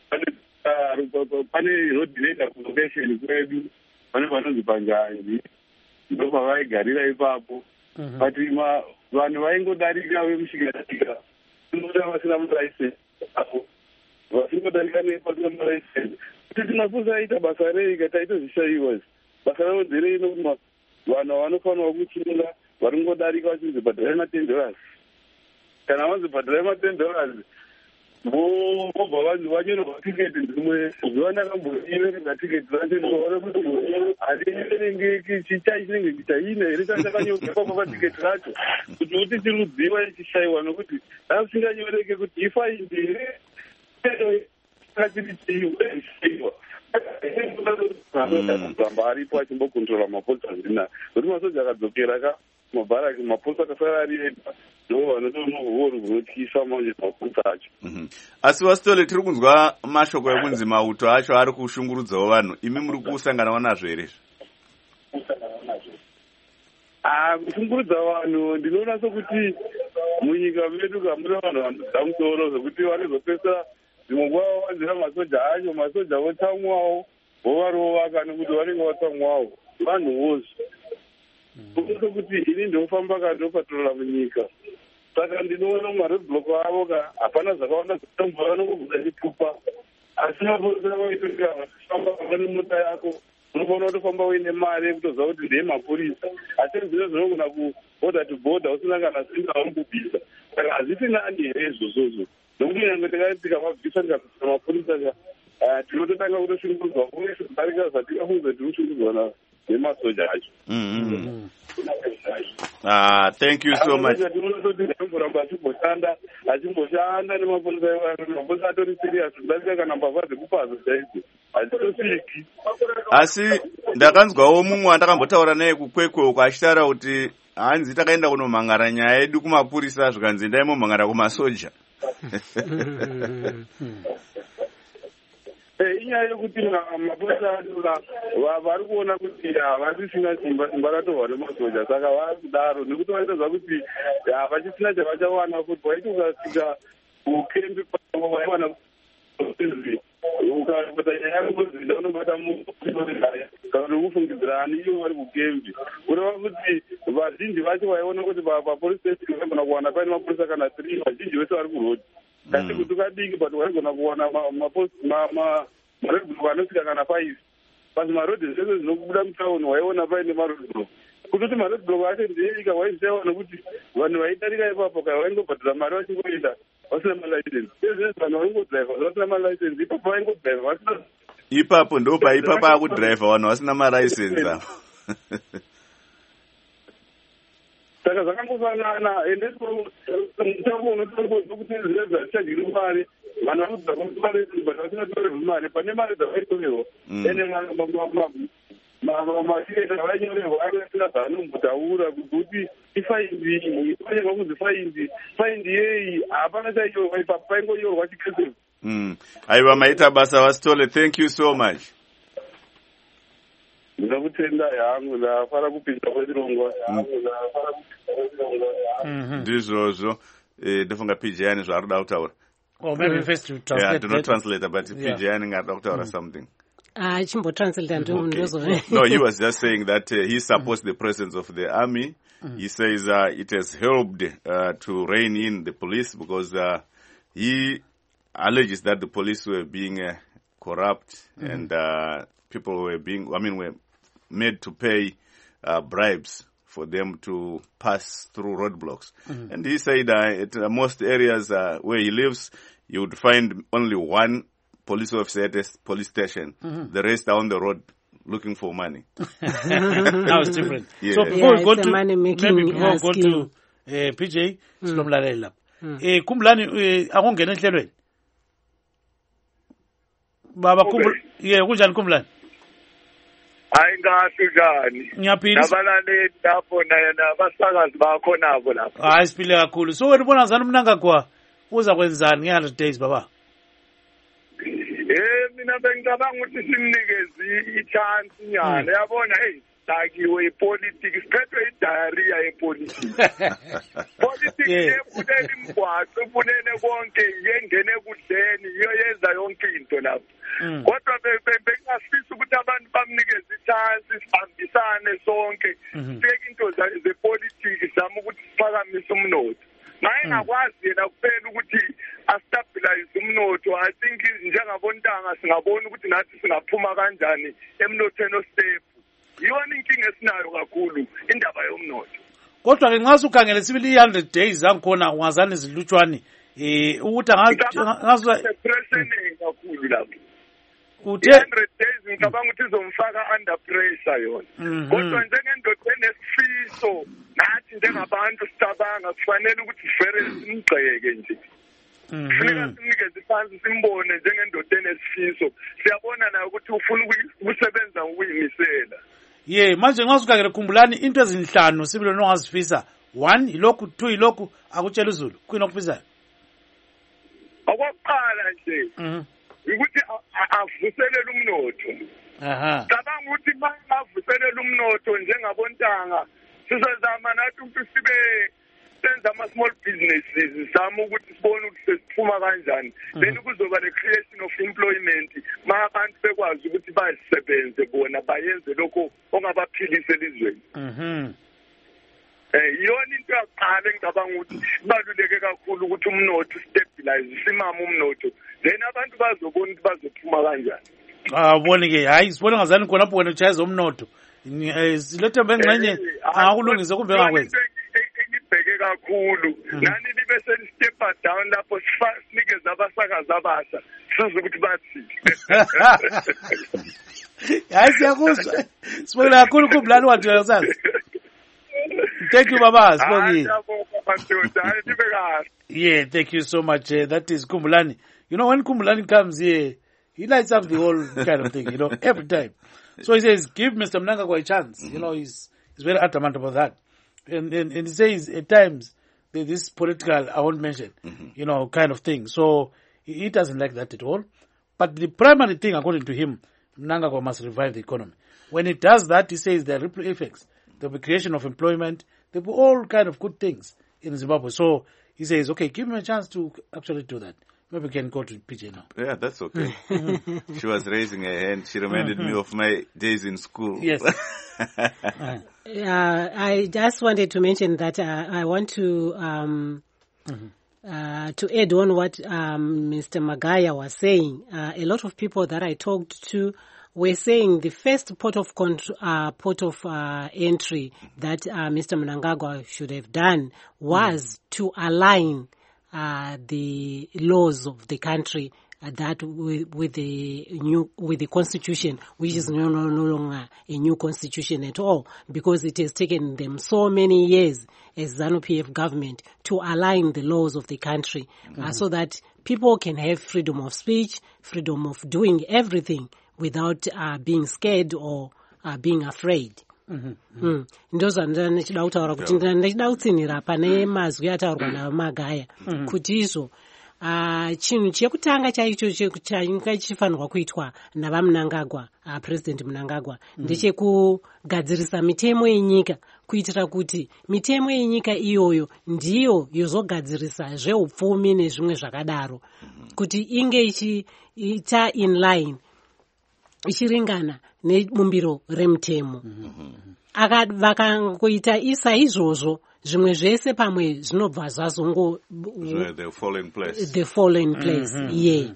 pane road data location kwedu pane vanonzi panjanji ndo pavaigarira ipapo but vanhu vaingodarika vemushigatika inoda vasina muraiseni apo vasingodarika nepasina muraiseni kuti tinafusa aita basa rei kataitozvishayiwa basa ravo dzere inokuma vanhu vanofanirwa kuchinga vari ngodarika vachinzi bhadharai maten dollars kana vanzi bhadharai maten dollars vobva vanhu vanyorwa tiketi dzimwe zuva ndakamboiverenga tiketi racho ndikaona kuti hativerengeki chichai chinenge chichaina here chandakanyorwa patiketi racho kuti uti tirudziva ichishayiwa nokuti asinganyoreke kuti ifaindi here tiri chiiwa kuramba aripo achimbokontrola mapolisa zvina kuti masoja akadzokera ka mabharaki mapolisa akasara ari ega ndo vanotonohori kunotyisa manje mapolisa acho. Asi Vastole, tiri kunzwa mashoko ekunzi mauto acho ari kushungurudzawo vanhu, imi muri kusanganawo nazvo here? Ah, kushungurudza vanhu ndinoona sokuti munyika medu kamuna vanhu vanodza musoro zvokuti vanozopesa zvimwe nguva vanzira masoja acho masoja votsamwawo vovarova kana kuti vanenge vatsamwawo vanhuwozvo kuso kuti ini ndinofamba kandopatrola munyika saka ndinoona mumaroadblock avo ka hapana zvakawanda zvatombo vanongobuda chipfupa asi mapolisa vaitoika vachifamba pane mota yako unofanira kutofamba uine mari yekutoziva kuti ndeye mapurisa asi zvino zvinogona kuborder to border usina kana singa vamubvisa saka hazithi nani ezo zozo nokuthi ngingaqedeka amavisa ngapha amapholisa ka tinototanga kutoshunguzwa kunesho darika zatika hunze tinoshunguzwa na nemasoja acho. Ah, thank you so much. Kuramba achimboshanda achimboshanda nemapolisa evanhu mapolisa atori serious darika kana mbavha dzekupaza chaidzi hazvitosviki. Asi ndakanzwawo mumwe wandakambotaura naye kukwekwe uko achitaura kuti hanzi takaenda kunomhangara nyaya yedu kumapurisa zvikanzi endai momhangara kumasoja. Inyaya yekuti mapolisa vari kuona kuti havasisina simba simba ratorwa nemasoja saka vari kudaro nekuti vaitozva kuti havachisina chavachawana kuti vaiti ukasvika kukembi pavo vaiwana ukapota nyaya yakozinda unobata kana nekufungidzirani iyo vari kukembi kureva kuti vazhinji vacho vaiona kuti papolice station vaigona kuwana paine mapolisa kana three vazhinji vese vari kurodi kasi kuti ukadiki but waigona kuwana maredblock anosvika kana five basi marodhi zvese zvinobuda mutauni waiona paine marodblock kutoti maredblock acho ndeika waizaiwa nekuti vanhu vaidarika ipapo ka vaingobhadhira mari vachingoenda vasina malicense ezvese vanhu vaingodhraivha vasina malicense ipapo vaingodhraivha vasina ipapo ndopa ipapo akudhraivha vanhu vasina malicense apo. Saka zvakangofanana ende mutambo unotongoza kuti zvinhu zvachagiri mari vanhu vanobva kumari but vasina torerwa mari pane mari dzavaitorerwa ende matieta vainyorerwa aasina zvaanombutaura kuti ifaindi ifanirwa kunzi faindi faindi yei hapana chaiyorwa ipapo paingoyorwa chikesero. Aiwa maita basa vasitole, thank you so much. Ndakutenda yangu ndafara kupinda kwezvirongwa ndizvozvo ndofunga P J yani zvaari kuda kutaura. Or maybe first to translate. Yeah, do not translate, but P J yani ngari kuda kutaura something. Ah, chimbo translate and okay. No, he was just saying that uh, he supports the presence of the army. Mm. He says uh, it has helped uh, to rein in the police because uh, he alleges that the police were being uh, corrupt mm. and uh, people were being, I mean, were made to pay uh, bribes for them to pass through roadblocks. Mm-hmm. And he said uh, at uh, most areas uh, where he lives, you would find only one police officer at a police station. Mm-hmm. The rest are on the road looking for money. Now it's different. Yeah. So before yeah, we go to, maybe before we go to uh, P J, sinomlalela lapha. Eh Kumlani akungena enhlelweni. Baba Kumlani, yeah, kunjani Kumlani? Hayi ngathi njani? Ngiyaphila. Nabalale lapho nabasakazi bakho nabo lapho. Hayi siphile kakhulu. So wena ubona ngani umnangagwa uza kwenzani nge one hundred days baba? Eh mina bengicabanga ukuthi simnikeze i-chance nyana. Yabona hey dakiwe ipolitics siphethwe i-diarrhea yepolitics. Politics yebuleni imgwaqo ibulene konke yengene kudleni iyoyenza yonke into lapho. Kodwa bengingafisa ukuthi abantu bamnikeze i-chance sihambisane sonke sibeke into zepolitics zama ukuthi siphakamise umnotho. Naye ngakwazi yena kuphela ukuthi astabilize umnotho. I think njengabontanga singabona ukuthi nathi singaphuma kanjani emnothweni ostable. Yona inkinga esinayo kakhulu indaba yomnotho. Kodwa ke nxa ukhangele sibili one hundred days angikhona ungazani izilutshwane eh ukuthi ngazo pressure kakhulu lapho. Uthe one hundred days ngicabanga ukuthi izomfaka under pressure yona. Kodwa njengendoda enesifiso nathi njengabantu sicabanga kufanele ukuthi sivere simgxeke nje. Kufanele sinikeze phansi simbone njengendoda enesifiso. Siyabona nayo ukuthi ufuna ukusebenza ngokuyimisela. Ye manje nxa ukhangele khumbulani into ezinhlanu sibilo nongazifisa. One ilokhu, two ilokhu akutshela uZulu. Kuyini okufisayo? Okokuqala nje. Mhm. Ukuthi avuselele umnotho. Aha. Cabanga ukuthi mavuselele umnotho njengabontanga sizozama nathi ukuthi sibe senza ama small businesses sama ukuthi sibone ukuthi siphuma kanjani then kuzoba le creation of employment ma abantu bekwazi ukuthi bazisebenze bona bayenze lokho ongabaphilisa elizweni. Mhm. Eh yona into yaqala engicabanga ukuthi kubaluleke kakhulu ukuthi umnotho stabilize simama umnotho then abantu bazobona ukuthi bazophuma kanjani. Ah ubone ke hayi sibone ngazani khona lapho wena uchaza umnotho. Silethe bengcenye akulungise kumbe ngakwenza. Ngibheke kakhulu nani libe lapho sinikeza abasakazi abasha size ukuthi bathini. Hayi siyakuzwa. Sibonga kakhulu kuMbulani wathi uyasazi. Thank you baba, sibongile. Yeah, thank you so much. Uh, that is Kumbulani. You know, when Kumbulani comes here, he lights up the whole kind of thing, you know, every time. So he says, give Mister Mnangagwa a chance. Mm-hmm. You know, he's he's very adamant about that. And and, and he says at times, this political, I won't mention, mm-hmm. you know, kind of thing. So he, he doesn't like that at all. But the primary thing, according to him, Mnangagwa must revive the economy. When he does that, he says there are ripple effects. There will be creation of employment. There will be all kind of good things in Zimbabwe. So he says, okay, give him a chance to actually do that. Maybe we can go to P J now. Yeah, that's okay. She was raising her hand. She reminded mm-hmm. me of my days in school. Yes. uh, I just wanted to mention that uh, I want to um, mm-hmm. uh, to add on what um, Mister Magaya was saying. Uh, a lot of people that I talked to were saying the first port of contr- uh, port of uh, entry that uh, Mister Mnangagwa should have done was mm. to align uh, the laws of the country uh, that with, with the new with the constitution, which is no, no no longer a new constitution at all, because it has taken them so many years as ZANU P F government to align the laws of the country mm. uh, so that people can have freedom of speech, freedom of doing everything without uh, being scared or uh, being afraid. Ndo zvandira ndichida kutaura kuti ndichida kutsinhira pane mazwi ataurwa naMagaya kuti izvo chinhu chekutanga chaicho changa chifanirwa kuitwa navaMnangagwa, President Mnangagwa, ndechekugadzirisa mitemo yenyika kuitira kuti mitemo yenyika iyoyo ndiyo yozogadzirisa zveupfumi nezvimwe zvakadaro kuti inge ichiita in line ichiringana nebumbiro remutemo. Vakangoita isa izvozvo zvimwe zvese pamwe zvinobva zvazongo the falling place the falling place ye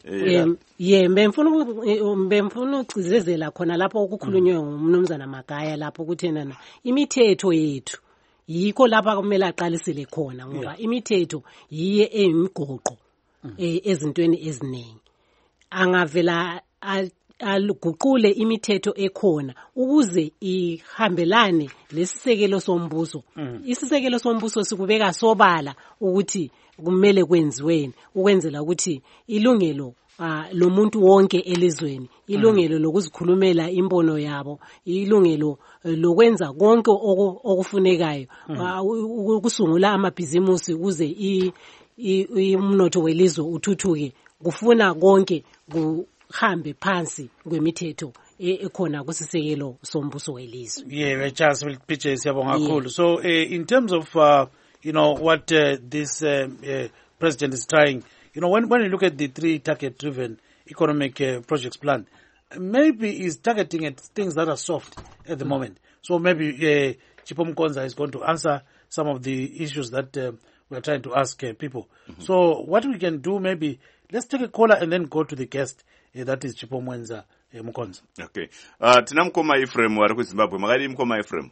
ye mbemfuno ukuzezela khona lapho ukukhulunywa ngumnumzana Magaya lapho kuthenana imithetho yethu yikho lapha kumele aqalisele khona ngoba imithetho yiye eyimigoqo ezintweni eziningi. Angavela aluguqule imithetho ekhona ukuze ihambelane lesisekelo sombuso. Mm. Isisekelo sombuso sikubeka sobala ukuthi kumele kwenziweni ukwenzela ukuthi ilungelo uh, lomuntu wonke elizweni, ilungelo mm. lokuzikhulumela imbono yabo, ilungelo uh, lokwenza konke okufunekayo mm. uh, ukusungula amabhizimusi ukuze umnotho welizwe uthuthuke. Kufuna konke ku hambe phansi kwemithetho ekhona kusisekelo sombuso welizwe. Yeah, chance will picture siyabonga kakhulu. So uh, in terms of uh, you know what uh, this uh, uh, president is trying, you know when when you look at the three target driven economic uh, projects plan, maybe he's targeting at things that are soft at the mm-hmm. moment. So maybe uh, Chipho Mkonza is going to answer some of the issues that uh, we are trying to ask uh, people. Mm-hmm. So what we can do, maybe let's take a caller and then go to the guest. Uh, that is Chipho Mwenza uh, Mkonza. Okay. Uh, tina mkoma Ephraim wari ku Zimbabwe. Makadi mkoma Ephraim.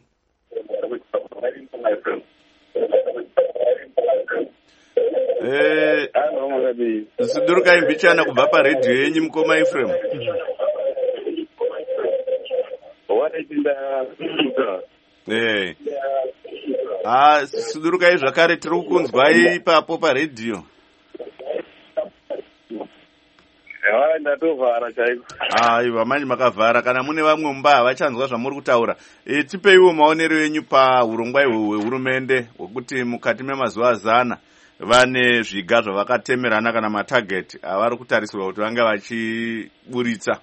Eh, siduruka imbichana kubva pa radio yenyu mkoma Ephraim. Eh. Ah, siduruka izvakare tiri kukunzwai ipapo pa radio. Ndatovhara chaiko. Aiwa, manje makavhara. Kana mune vamwe mumba havachanzwa zvamuri kutaura. E, tipeiwo maonero enyu paurongwa hwehurumende hwekuti mukati memazuva zana vane zviga zvavakatemerana kana matageti avari kutarisirwa kuti vange vachiburitsa.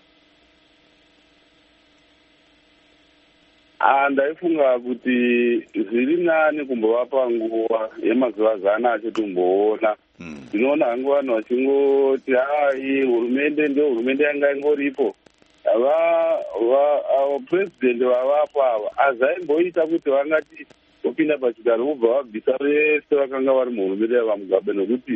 Ndaifunga kuti zviri nani kumbovapa nguva yemazuva zana achitomboona. Ndinoona hangu vanhu vachingoti hai hurumende ndio hurumende yanga ingoripo. Vapresident vavapo ava azaimboita kuti vangati vopinda pachigaro vobva vabvisa vese vakanga vari muhurumende yavaMugabe nokuti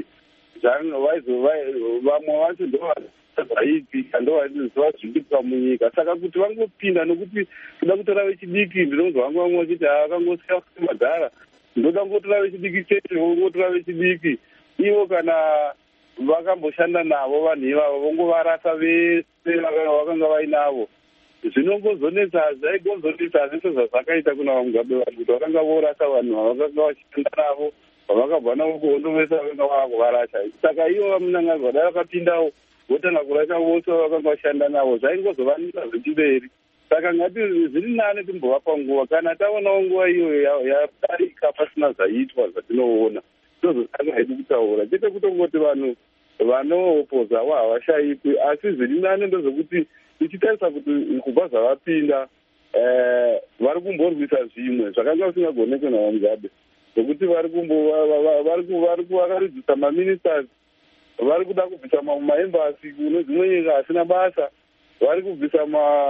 vamwe vacho ndovaitika ndovaiziva zviitika munyika. Saka kuti vangopinda nokuti kuda kutora vechidiki ndinonzwa vangu vamwe vachiti havakangosiya kuti madhara ndoda ngotora vechidiki chete vongotora vechidiki ivo kana vakamboshanda navo vanhu ivavo vongovarasa vese vakanga vainavo. Zvinongozonetsa zvaigozonetsa zvese zvazvakaita kuna vamugabe vanhu kuti vakanga vorasa vanhu vavakanga vachishanda navo vavakabva navo kuhondomesa vakanga vaakuvarasha. Saka ivo vamunangagwa dai vakapindawo votanga kurasha vose vakanga vashanda navo zvaingozovanisa zvechiberi. Saka ngati zviri nane timbovapa nguva kana taonawo nguva iyoyo yadarika pasina zvaitwa zvatinoona tozotanga hedu kutaura chete kutongoti vanhu vanoopozawo havashayikwi asi zviri nane ndozvokuti tichitarisa kuti kubva zvavapinda vari kumborwisa zvimwe zvakanga zvisingagonekwe navamugabe zvokuti vari vakaridzisa maministers vari kuda kubvisa maembasi kune dzimwe nyika asina basa vari kubvisa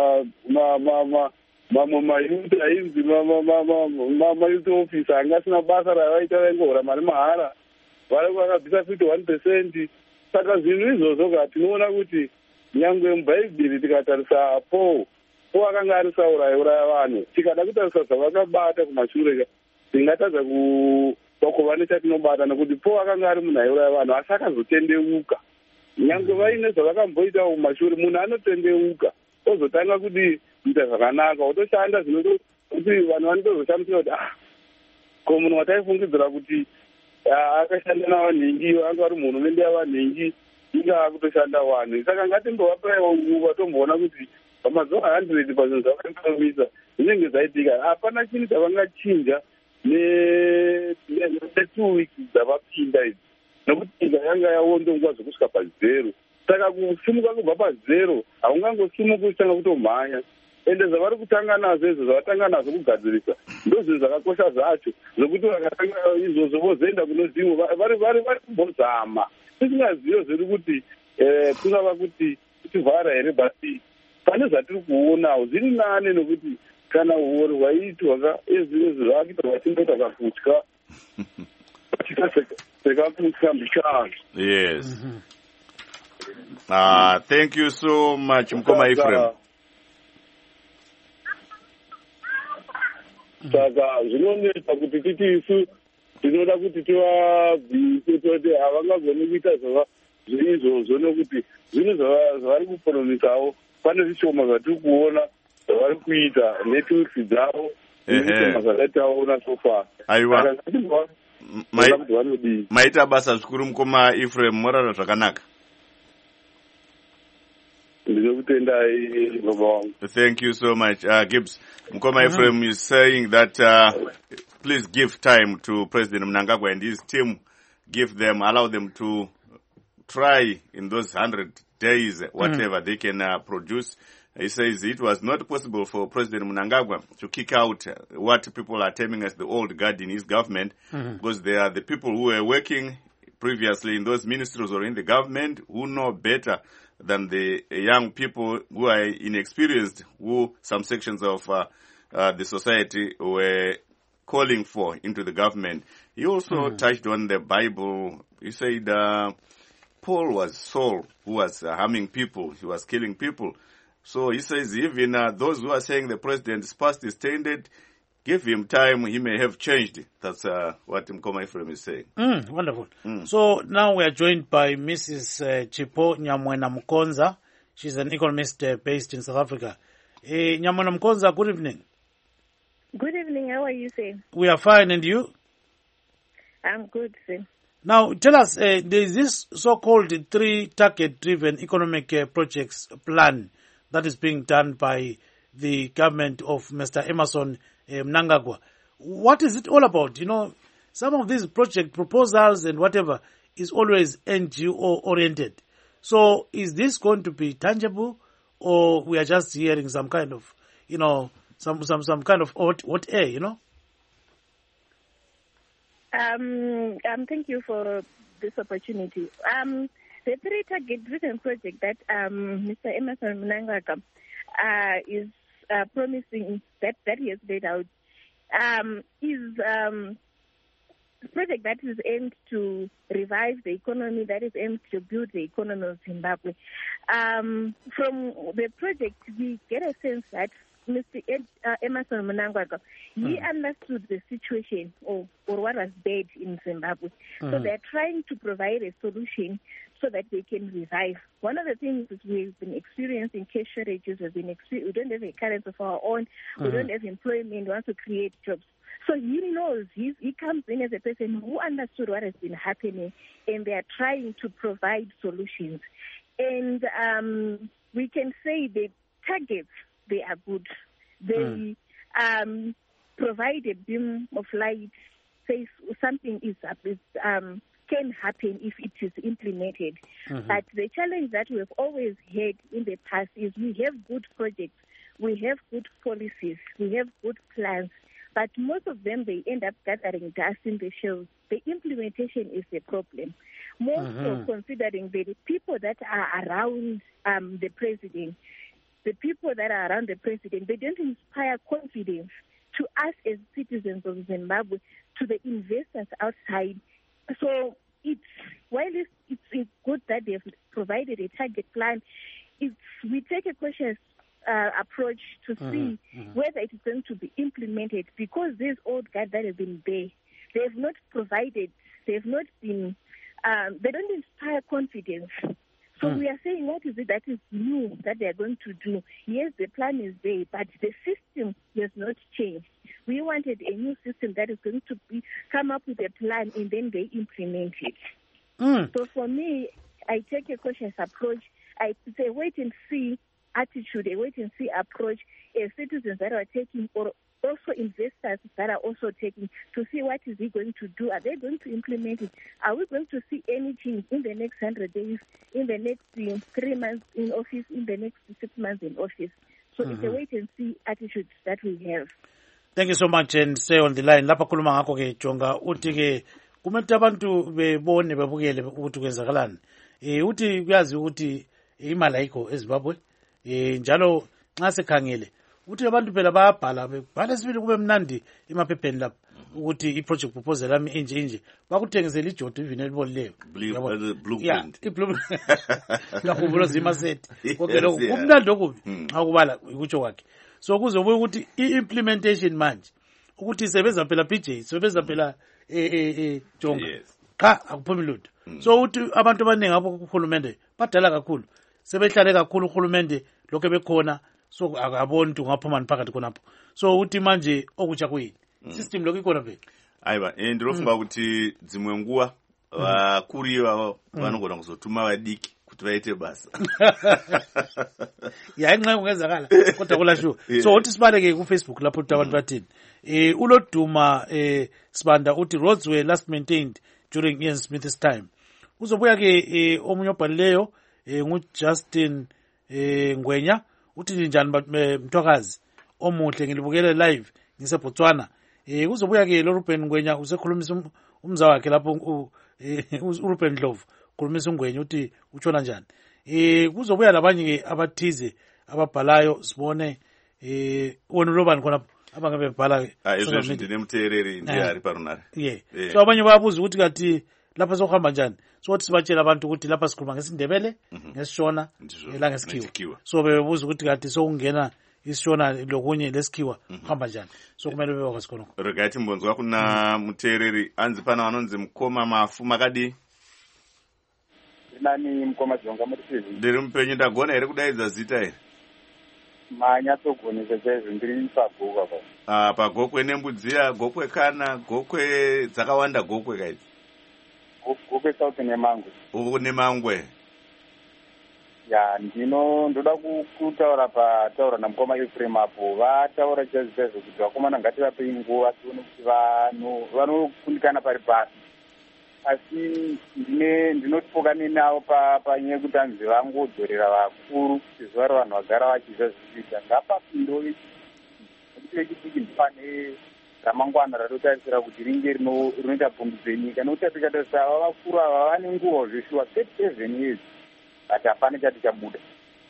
mamwe mayuti ainzi mayuti office anga asina basa ravaita vaingohora mari mahara vari vakabvisa fifty one percent. Saka zvinhu izvozvo ka tinoona kuti nyangwe mubhaibheri tikatarisa po po akanga ari Sauro aiuraya vanhu tikada kutarisa zvavakabata kumashure tingatadza kuva nechatinobata nekuti po akanga ari munhu aiuraya vanhu asi akazotendeuka. Nyangwe vaine zvavakamboita kumashure munhu anotendeuka ozotanga kuti kuita zvakanaka otoshanda zvinoto kuti vanhu vanotozoshamisa kuti ah ko munhu wataifungidzira kuti akashanda navanhingi anga ari muhurumende yavanhingi inga akutoshanda vanhu. Saka ngatimbovapaiwo nguva tomboona kuti pamazuva hundred pazvinhu zvavakamisa zvinenge zvaitika hapana chinhu chavangachinja ne-two weeks dzavapinda idzi nokuti nyika yanga yaondo nguva zvokusvika pazero. Saka kusimuka kubva pazero haungangosimuki uchitanga kutomhanya ende zvavari kutanga nazvo izvo zvavatanga nazvo kugadzirisa ndo zvinhu zvakakosha zvacho zvokuti vakatanga izvozvo vozoenda kuno dzimwe vari kumbozama tisingazivo zviri kuti kungava kuti tivhara here basi pane zvatiri kuonawo zviri nane nokuti kana uori hwaitwa ka ezvino zvavakuita vachindoita kakutya vachita sekakutya mbichana. Yes. Uh, thank you so much Mkoma Ephraim. Saka zvinonetsa kuti titi isu tinoda kuti tivabvise toti havangagoni kuita zvaizvozvo nokuti zvinhu zvavari kuponomisawo pane zvishoma zvatiri kuona zvavari kuita netwiksi dzavo nezvishoma zvataitaona sofa. Aiwa maita basa zvikuru Mkoma Ephraim morara zvakanaka. Thank you so much, uh, Gibbs. Mkoma Ephraim mm-hmm. is saying that uh, please give time to President Mnangagwa and his team. Give them, allow them to try in those hundred days, whatever mm-hmm. they can uh, produce. He says it was not possible for President Mnangagwa to kick out what people are terming as the old guard in his government mm-hmm. because they are the people who were working previously in those ministries or in the government who know better than the young people who are inexperienced, who some sections of uh, uh, the society were calling for into the government. He also mm. touched on the Bible. He said uh, Paul was Saul, who was uh, harming people. He was killing people. So he says even uh, those who are saying the president's past is tainted, give him time, he may have changed. That's uh, what Mkoma Ephraim is saying. Mm, wonderful. Mm. So now we are joined by Missus Uh, Chipo Nyamwena Mkonza. She's an economist uh, based in South Africa. Uh, Nyamwena Mkonza, good evening. Good evening. How are you, sir? We are fine, and you? I'm good, sir. Now, tell us, uh, there is this so-called three-target-driven economic uh, projects plan that is being done by the government of Mister Emmerson Uh, Mnangagwa. What is it all about? You know, some of these project proposals and whatever is always N G O oriented. So is this going to be tangible, or we are just hearing some kind of, you know, some some some kind of hot, hot air, you know? Um, um, thank you for this opportunity. Um, the three target-driven project that um, Mister Emmerson Mnangagwa uh, is Uh, promising that, that he has laid out um, is um, a project that is aimed to revive the economy, that is aimed to build the economy of Zimbabwe. Um, from the project, we get a sense that Mister Ed, uh, Emerson Mnangagwa, he mm. understood the situation or, or what was bad in Zimbabwe. Mm. So they're trying to provide a solution so that they can revive. One of the things that we've been experiencing cash shortages, we've been exper- we don't have a currency of our own, mm. we don't have employment, we want to create jobs. So he knows, he's, he comes in as a person who understood what has been happening, and they are trying to provide solutions. And um, we can say the targets, they are good. They mm. um, provide a beam of light, says something is, is um, can happen if it is implemented. Mm-hmm. But the challenge that we have always had in the past is we have good projects, we have good policies, we have good plans, but most of them, they end up gathering dust in the shelves. The implementation is the problem. More mm-hmm. so considering the people that are around um, the president, the people that are around the president, they don't inspire confidence to us as citizens of Zimbabwe, to the investors outside. So it's, while it's, it's good that they've provided a target plan, it's, we take a cautious uh, approach to mm-hmm. see mm-hmm. whether it is going to be implemented, because these old guys that have been there, they have not provided, they have not been, um, they don't inspire confidence. So mm. we are saying, what is it that is new that they are going to do? Yes, the plan is there, but the system has not changed. We wanted a new system that is going to be, come up with a plan and then they implement it. Mm. So for me, I take a cautious approach. I say wait and see attitude, a wait and see approach as citizens that are taking, or also investors that are also taking, to see what is he going to do. Are they going to implement it? Are we going to see anything in the next hundred days, in the next uh, three months in office, in the next six months in office? So mm-hmm. it's a wait and see attitude that we have. Thank you so much, and stay on the line. Lapha khuluma ngakho ke Jonga uthi ke kumele abantu bebone babukele ukuthi kwenzakalani. Eh uthi kuyazi ukuthi imali ayikho eZimbabwe. Eh njalo nxa sekhangele uthi abantu phela bayabhala bebhala sibili kube mnandi emaphepheni lapha ukuthi i-project proposal yami inje inje bakuthengisela ijodo even elibolileyo blueprint lakhumbula zima set konke lokho kumnandi okubi xa kubala ukutsho kwakhe. So kuzobuye ukuthi i-implementation manje ukuthi isebenza phela P J isebenza phela eh eh Jonga cha akuphumi lutho. So uthi abantu abaningi abo kuhulumende badala kakhulu sebehlale kakhulu uhulumende lokho bekhona, so akaboni ukuthi ungaphuma phakathi khonapho. So uthi manje okutsha kuyini system lokho ikona phela. Hayiba ndirofunga ukuthi dzimwe nguwa vakuriwa vanogona kuzotuma vadiki kuti vaite basa. Ya inxa kungezakala kodwa kulasho. So uthi sibaleke ku Facebook lapho uthi abantu bathini. Eh uloduma eh Sibanda uthi roads were last maintained during Ian Smith's time. Uzobuya ke omunye obhalileyo ngu Justin eh Ngwenya uthi njani Mthwakazi omuhle ngilibukele live ngise Botswana. Eh kuzobuya ke lo Ruben Ngwenya usekhulumisa umza wakhe lapho uRuben Dlovu khulumisa uNgwenya uthi utshona njani. Eh kuzobuya labanye ke abathize ababhalayo sibone eh wona lobani khona abangabe bebhala ah ezwe ndinemthereri ndiyari parunari. Yeah. So abanye bayabuza ukuthi kathi lapha sokuhamba njani. So wathi sibatshela abantu ukuthi lapha sikhuluma ngesindebele ngesishona la ngesikhiwa. So bebuza ukuthi kathi sokungena isishona lokunye lesikhiwa hamba njani. So kumele bebekwazi khona. Regati mbonzo wakho na muthereri anzi pana vanonzi Mukoma Mafu makadi. Nani Mukoma Jonga muthizi. Ndiri mupenyu ndagona here kudaidza zita here. Manyatsogonesa zvezvo ndiri pagokwe apa. Ah pagokwe nembudziya gokwe kana gokwe dzakawanda gokwe kaidzi. Gokwe South neMangwe. Uku neMangwe. Ya ndino ndoda kutaura pataura naMukoma Ephraim apo vataura chazvezvo kuti vakomana ngativape nguva tione kuti vanhu vanokundikana pari pasi. Asi ndine ndinotipokane navo panyaya yekuti hanzi vangodzorera vakuru zuva ravanhu vagara vachiziva zvikuita ngapapindo vechidiki ndipane ramangwana ratotarisira kuti ringe rinoita pfungudze nyika nokuti tikatarisa ava vakuru ava vane nguva zveshuwa thirty seven years but hapana chati chabuda.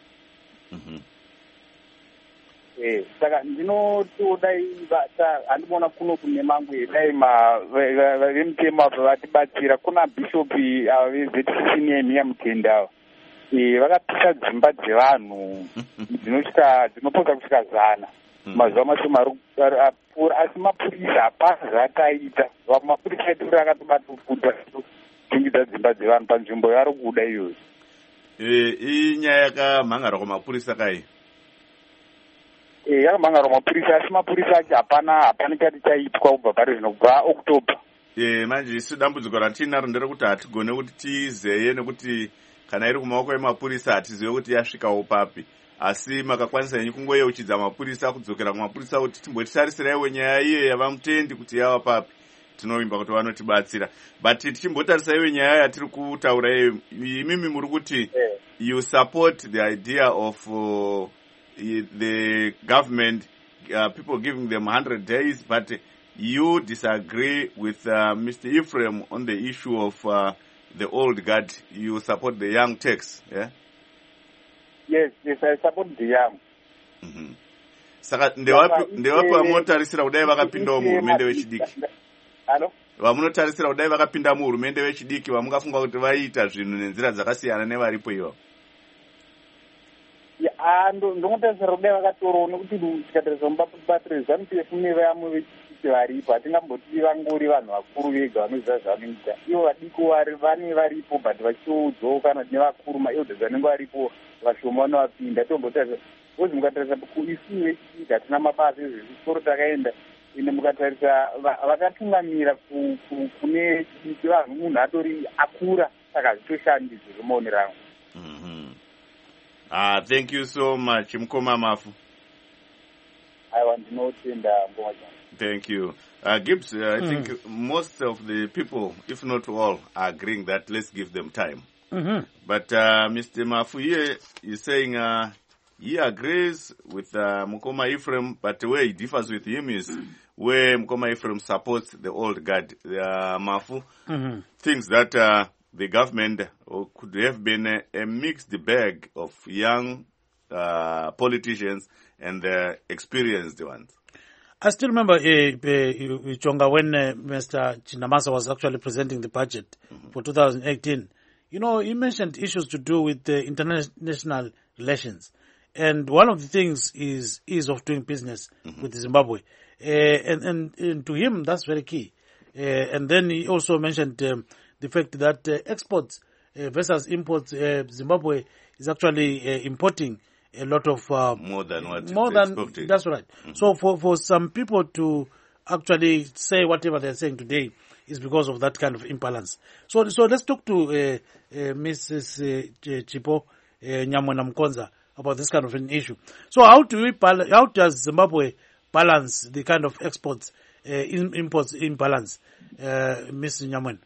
Eh saka ndinotodai handimona kuno kune Mangwe dai vemutemo vatibatsira kuna bishopi ava veZ C C nehemiya Mutenda ava vakapisa dzimba dzevanhu dzinosvika dzinopodza kusvika zana. mazuva mashoma ari apfuura, asi mapurisa hapana zvaakaita. Mapurisa edu rakatobata kuputa kutungidza dzimba dzevanhu panzvimbo yari kuda iyoyo. Inyaya yakamhangarwa kwamapurisa kai? Eh, yakamhangarwa mapurisa, asi mapurisa acho hapana hapana chati chaitwa kubva pari zvino kubva October. Eh, manje isu dambudziko ratinaro nderekuti hatigone kuti tizeye, nekuti kana iri kumaoko emapurisa hatizive kuti yasvikawo papi. Asi makakwanisa henyu kungoyeuchidza mapurisa kudzokera kumapurisa kuti timbotitarisirai nyaya iye yavamutendi kuti yava papi. Tinovimba kuti vanotibatsira. But tichimbotarisaiwo nyaya yatiri kutaura imimi muri kuti you support the idea of uh, the government, uh, people giving them one hundred days, but you disagree with uh, Mister Ephraim on the issue of uh, the old guard. You support the young Turks, yeah? Yes, yes, I support the young. Mm-hmm. Saka ndewapi vamunotarisira kudai vakapindawo muhurumende wechidiki? Hello? Vamunotarisira kudai vakapinda muhurumende wechidiki vamungafunga kuti vaita zvinhu nenzira dzakasiyana nevaripo ivo? Ndinotarisira kudai vakatorowo, nekuti tikatarisa mubatiriro ZANU-P F nevayamo vechidiki varipo hatingamboti vangori vanhu vakuru vega vanoziva zvavanoita. Ivo vadiko vane varipo but vachiudzawo kana nevakuru maelders vanenge varipo vashoma vanovapinda. Tombotarisa kozi mukatarisa kuisu vechidiki hatina mabasa ezvezvikoro takaenda, ende mukatarisa vakatungamira kune chidiki vanhu munhu atori akura, saka zvitoshandi zvemumaonero angu. Ah, thank you so much, Mkoma Mafu. I want to know Tinda. Thank you. Uh, Gibbs, uh, I mm. think most of the people, if not all, are agreeing that let's give them time. Mm-hmm. But uh, Mister Mafu here is saying uh, he agrees with uh, Mkoma Ephraim, but where he differs with him is where Mkoma Ephraim supports the old guard. Uh, Mafu mm-hmm. thinks that uh, the government could have been a, a mixed bag of young uh, politicians and the experienced ones. I still remember uh, uh, Chonga, when uh, Mister Chinamasa was actually presenting the budget mm-hmm. for two thousand eighteen. You know, he mentioned issues to do with the international relations. And one of the things is ease of doing business mm-hmm. with Zimbabwe. Uh, and, and, and to him, that's very key. Uh, and then he also mentioned um, the fact that uh, exports uh, versus imports, uh, Zimbabwe is actually uh, importing a lot of uh, more than what more than expected. That's right. Mm-hmm. So for for some people to actually say whatever they're saying today is because of that kind of imbalance. So so let's talk to uh, uh, Missus Uh, Chipo uh, Nyamwena Mkonza about this kind of an issue. So how do we bal- how does Zimbabwe balance the kind of exports uh, in, imports imbalance, uh, Missus Nyamwena?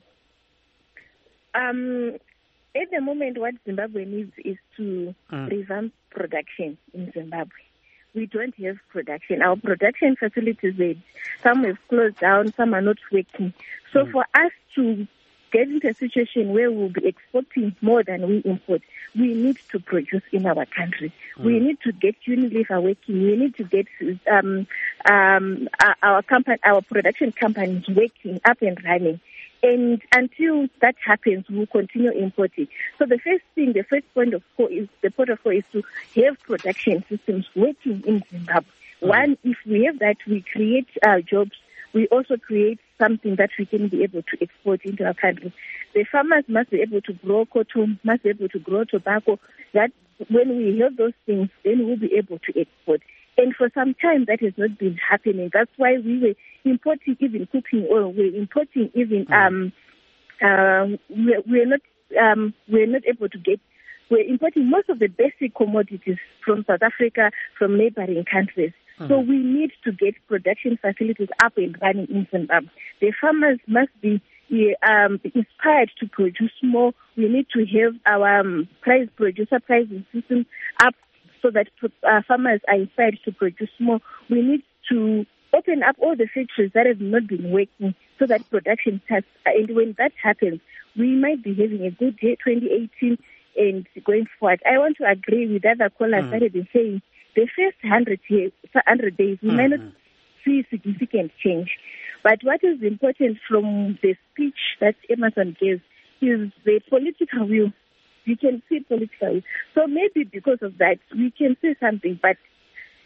Um, at the moment, what Zimbabwe needs is to mm. revamp production in Zimbabwe. We don't have production. Our production facilities, some have closed down, some are not working. So mm. for us to get into a situation where we'll be exporting more than we import, we need to produce in our country. Mm. We need to get Unilever working. We need to get um, um, our, our, company, our production companies working, up and running. And until that happens, we'll continue importing. So the first thing, the first point of call is the point of call is to have production systems working in Zimbabwe. Mm-hmm. One, if we have that, we create uh, jobs. We also create something that we can be able to export into our country. The farmers must be able to grow cotton, must be able to grow tobacco. That when we have those things, then we'll be able to export. And for some time, that has not been happening. That's why we were importing even cooking oil. We're importing even, mm. um, uh, we're, we're not, um, we're not able to get, we're importing most of the basic commodities from South Africa, from neighboring countries. Mm. So we need to get production facilities up and running in Zimbabwe. The farmers must be um, inspired to produce more. We need to have our um, price producer pricing system up, so that uh, farmers are inspired to produce more. We need to open up all the factories that have not been working so that production starts. And when that happens, we might be having a good year, twenty eighteen, and going forward. I want to agree with other callers mm. that have been saying the first one hundred, years, one hundred days, we mm-hmm. might not see significant change. But what is important from the speech that Emerson gave is the political will. You can see political will. So maybe because of that, we can say something, but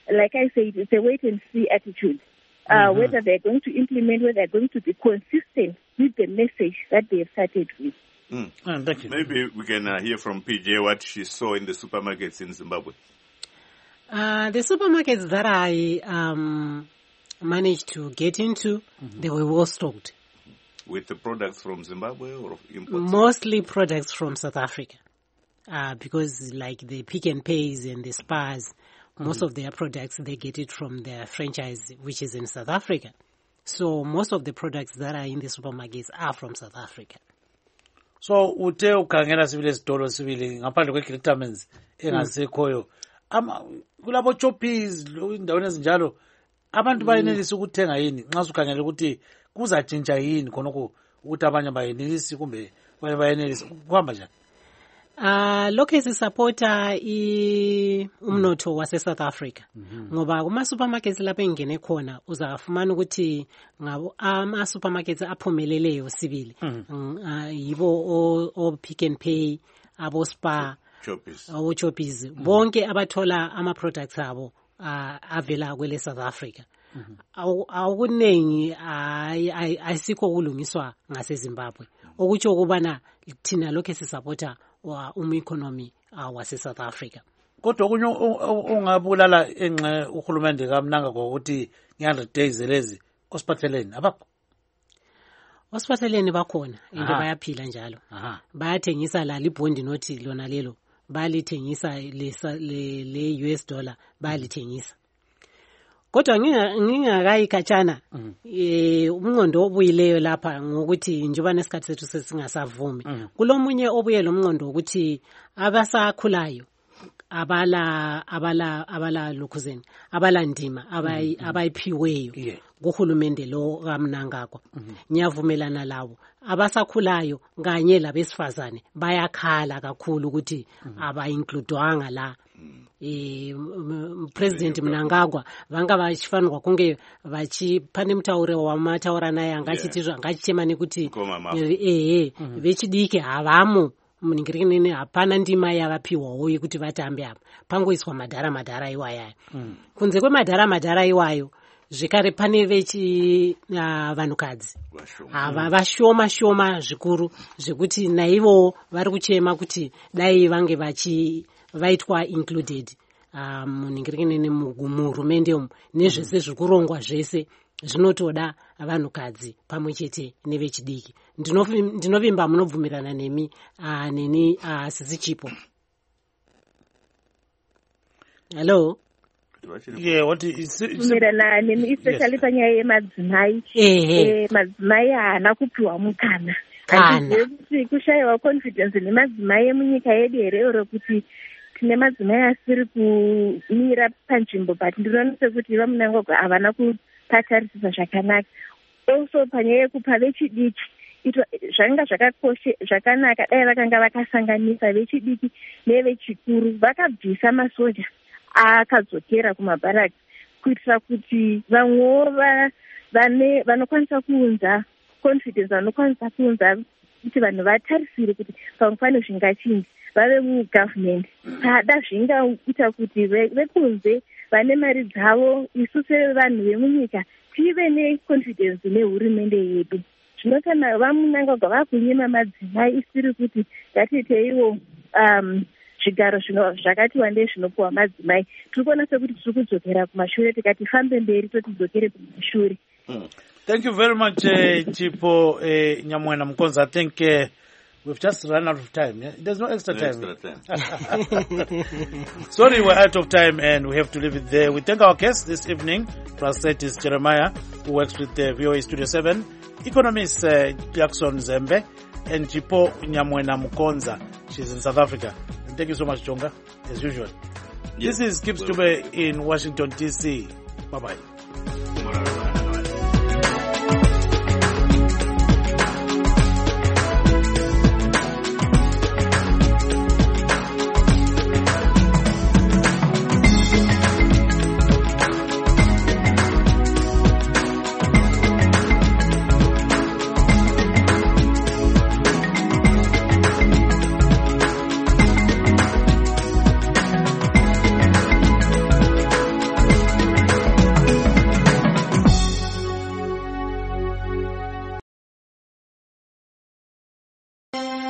like I said, it's a wait and see attitude. Uh, mm-hmm. Whether they're going to implement, whether they're going to be consistent with the message that they have started with. Mm. Oh, thank you. Maybe we can uh, hear from P J what she saw in the supermarkets in Zimbabwe. Uh, the supermarkets that I um, managed to get into, mm-hmm. they were well stocked. With the products from Zimbabwe or imports? Mostly products from South Africa. Uh, because like the Pick and Pays and the Spars, mm-hmm. most of their products, they get it from their franchise, which is in South Africa. So most of the products that are in the supermarkets are from South Africa. So ute ukhangela sibili esitolo sibili ngaphandle kwe-vitamins engasekhoyo ama kulabo choppies indaweni ezinjalo abantu bayenelisa ukuthenga yini nxa usukhangela ukuthi kuzatshintsha yini khonokho ukuthi abanye bayenelisi kumbe abanye bayenelisa kuhamba njani? Uh, lokhu sisupporta i umnotho wase South Africa ngoba kuma supermarkets lapho engene khona uzafumana ukuthi ngabo ama supermarkets aphumeleleyo sibili yibo o Pick and Pay, abo Spar, abo Choppies, bonke abathola ama products abo avela kwele South Africa. Awukunengi ayisikho kulungiswa ngase Zimbabwe okutsho ukubana thina lokho sisupporta wa um economy uh, wase South Africa. Kodwa kunye ungabulala enxe uhulumende kaMnanga ngokuthi nge one hundred days lezi hospitaleni abakho. Hospitaleni bakhona into bayaphila njalo. Bayathengisa la libhondi nothi lona lelo balithengisa le le U S dollar balithengisa. Kodwa ngingakayikhatshana eh umnqondo obuyileyo lapha ngokuthi njoba nesikhathi sethu sesingasavumi kulomunye obuye lo mnqondo ukuthi abasakhulayo abala abala abala lokhuzeni abala ndima abayiphiweyo kuhulumende lo kaMnangagwa ngiyavumelana lawo abasakhulayo kanye labesifazane bayakhala kakhulu ukuthi aba includewanga la eh President Mnangagwa vanga vachifanirwa kunge vachipane mutaure wamataura naye angachitizva ngachichemani kuti eh vechidiki havamo muningirikini hapana ndima yavapiwawo yekuti vatambe apa pangoiswa madhara madhara iwaya kunze kwemadhara madhara iwayo zvekare pane vechi uh, vanhukadzi ava vashoma shoma zvikuru zvekuti naivo vari kuchema kuti dai vange vachi vaitwa included muningirikini um, muhurumende umu nezvese zvikurongwa zvese zvinotoda vanhukadzi pamwe chete nevechidiki. Ndinovimba munobvumirana nemi uh, neni uh, sisi chipo. Hello. Yeah, what is vumirana nemi especially panyaya yemadzimai. Eh madzimai haana kupiwa mukana. Kuti kushayiwa confidence nemadzimai emunyika yedu here rokuti tine madzimai asiri kumira panzvimbo but ndinoona sekuti vaMnangagwa havana kupatarisisa zvakanaka. Also panyaya yekupa vechidiki zvanga zvakakosha zvakanaka dai vakanga vakasanganisa vechidiki nevechikuru vakabvisa masoja akadzokera kumabharaki kuitira kuti vamwewo vane vanokwanisa kuunza confidence vanokwanisa kuunza kuti vanhu vatarisire kuti pamwe pane zvingachinji vave mugovernment pada zvingaita kuti vekunze vane mari dzavo isu sevanhu vemunyika tive neconfidence nehurumende yedu. Zvinotana vaMnangagwa vakunyima madzimai isiri kuti ngatiteiwo um zvigaro zvakati wandei zvinopuwa madzimai. Tiri kuona sekuti tiri kudzokera kumashure tikati fambe mberi totidzokere kumashure. Thank you very much uh, Chipo uh, Nyamwena Mukonza. I think uh, we've just run out of time. Yeah? There's no extra time. No extra time. Sorry, we're out of time and we have to leave it there. We thank our guests this evening. Prasetis Jeremiah, who works with the V O A Studio seven, economist uh, Jackson Zembe, and Chipo Nyamwena Mukonza. She's in South Africa. And thank you so much, Jonga, as usual. Yes. This is Gibbs Tube in Washington, D C. Bye-bye.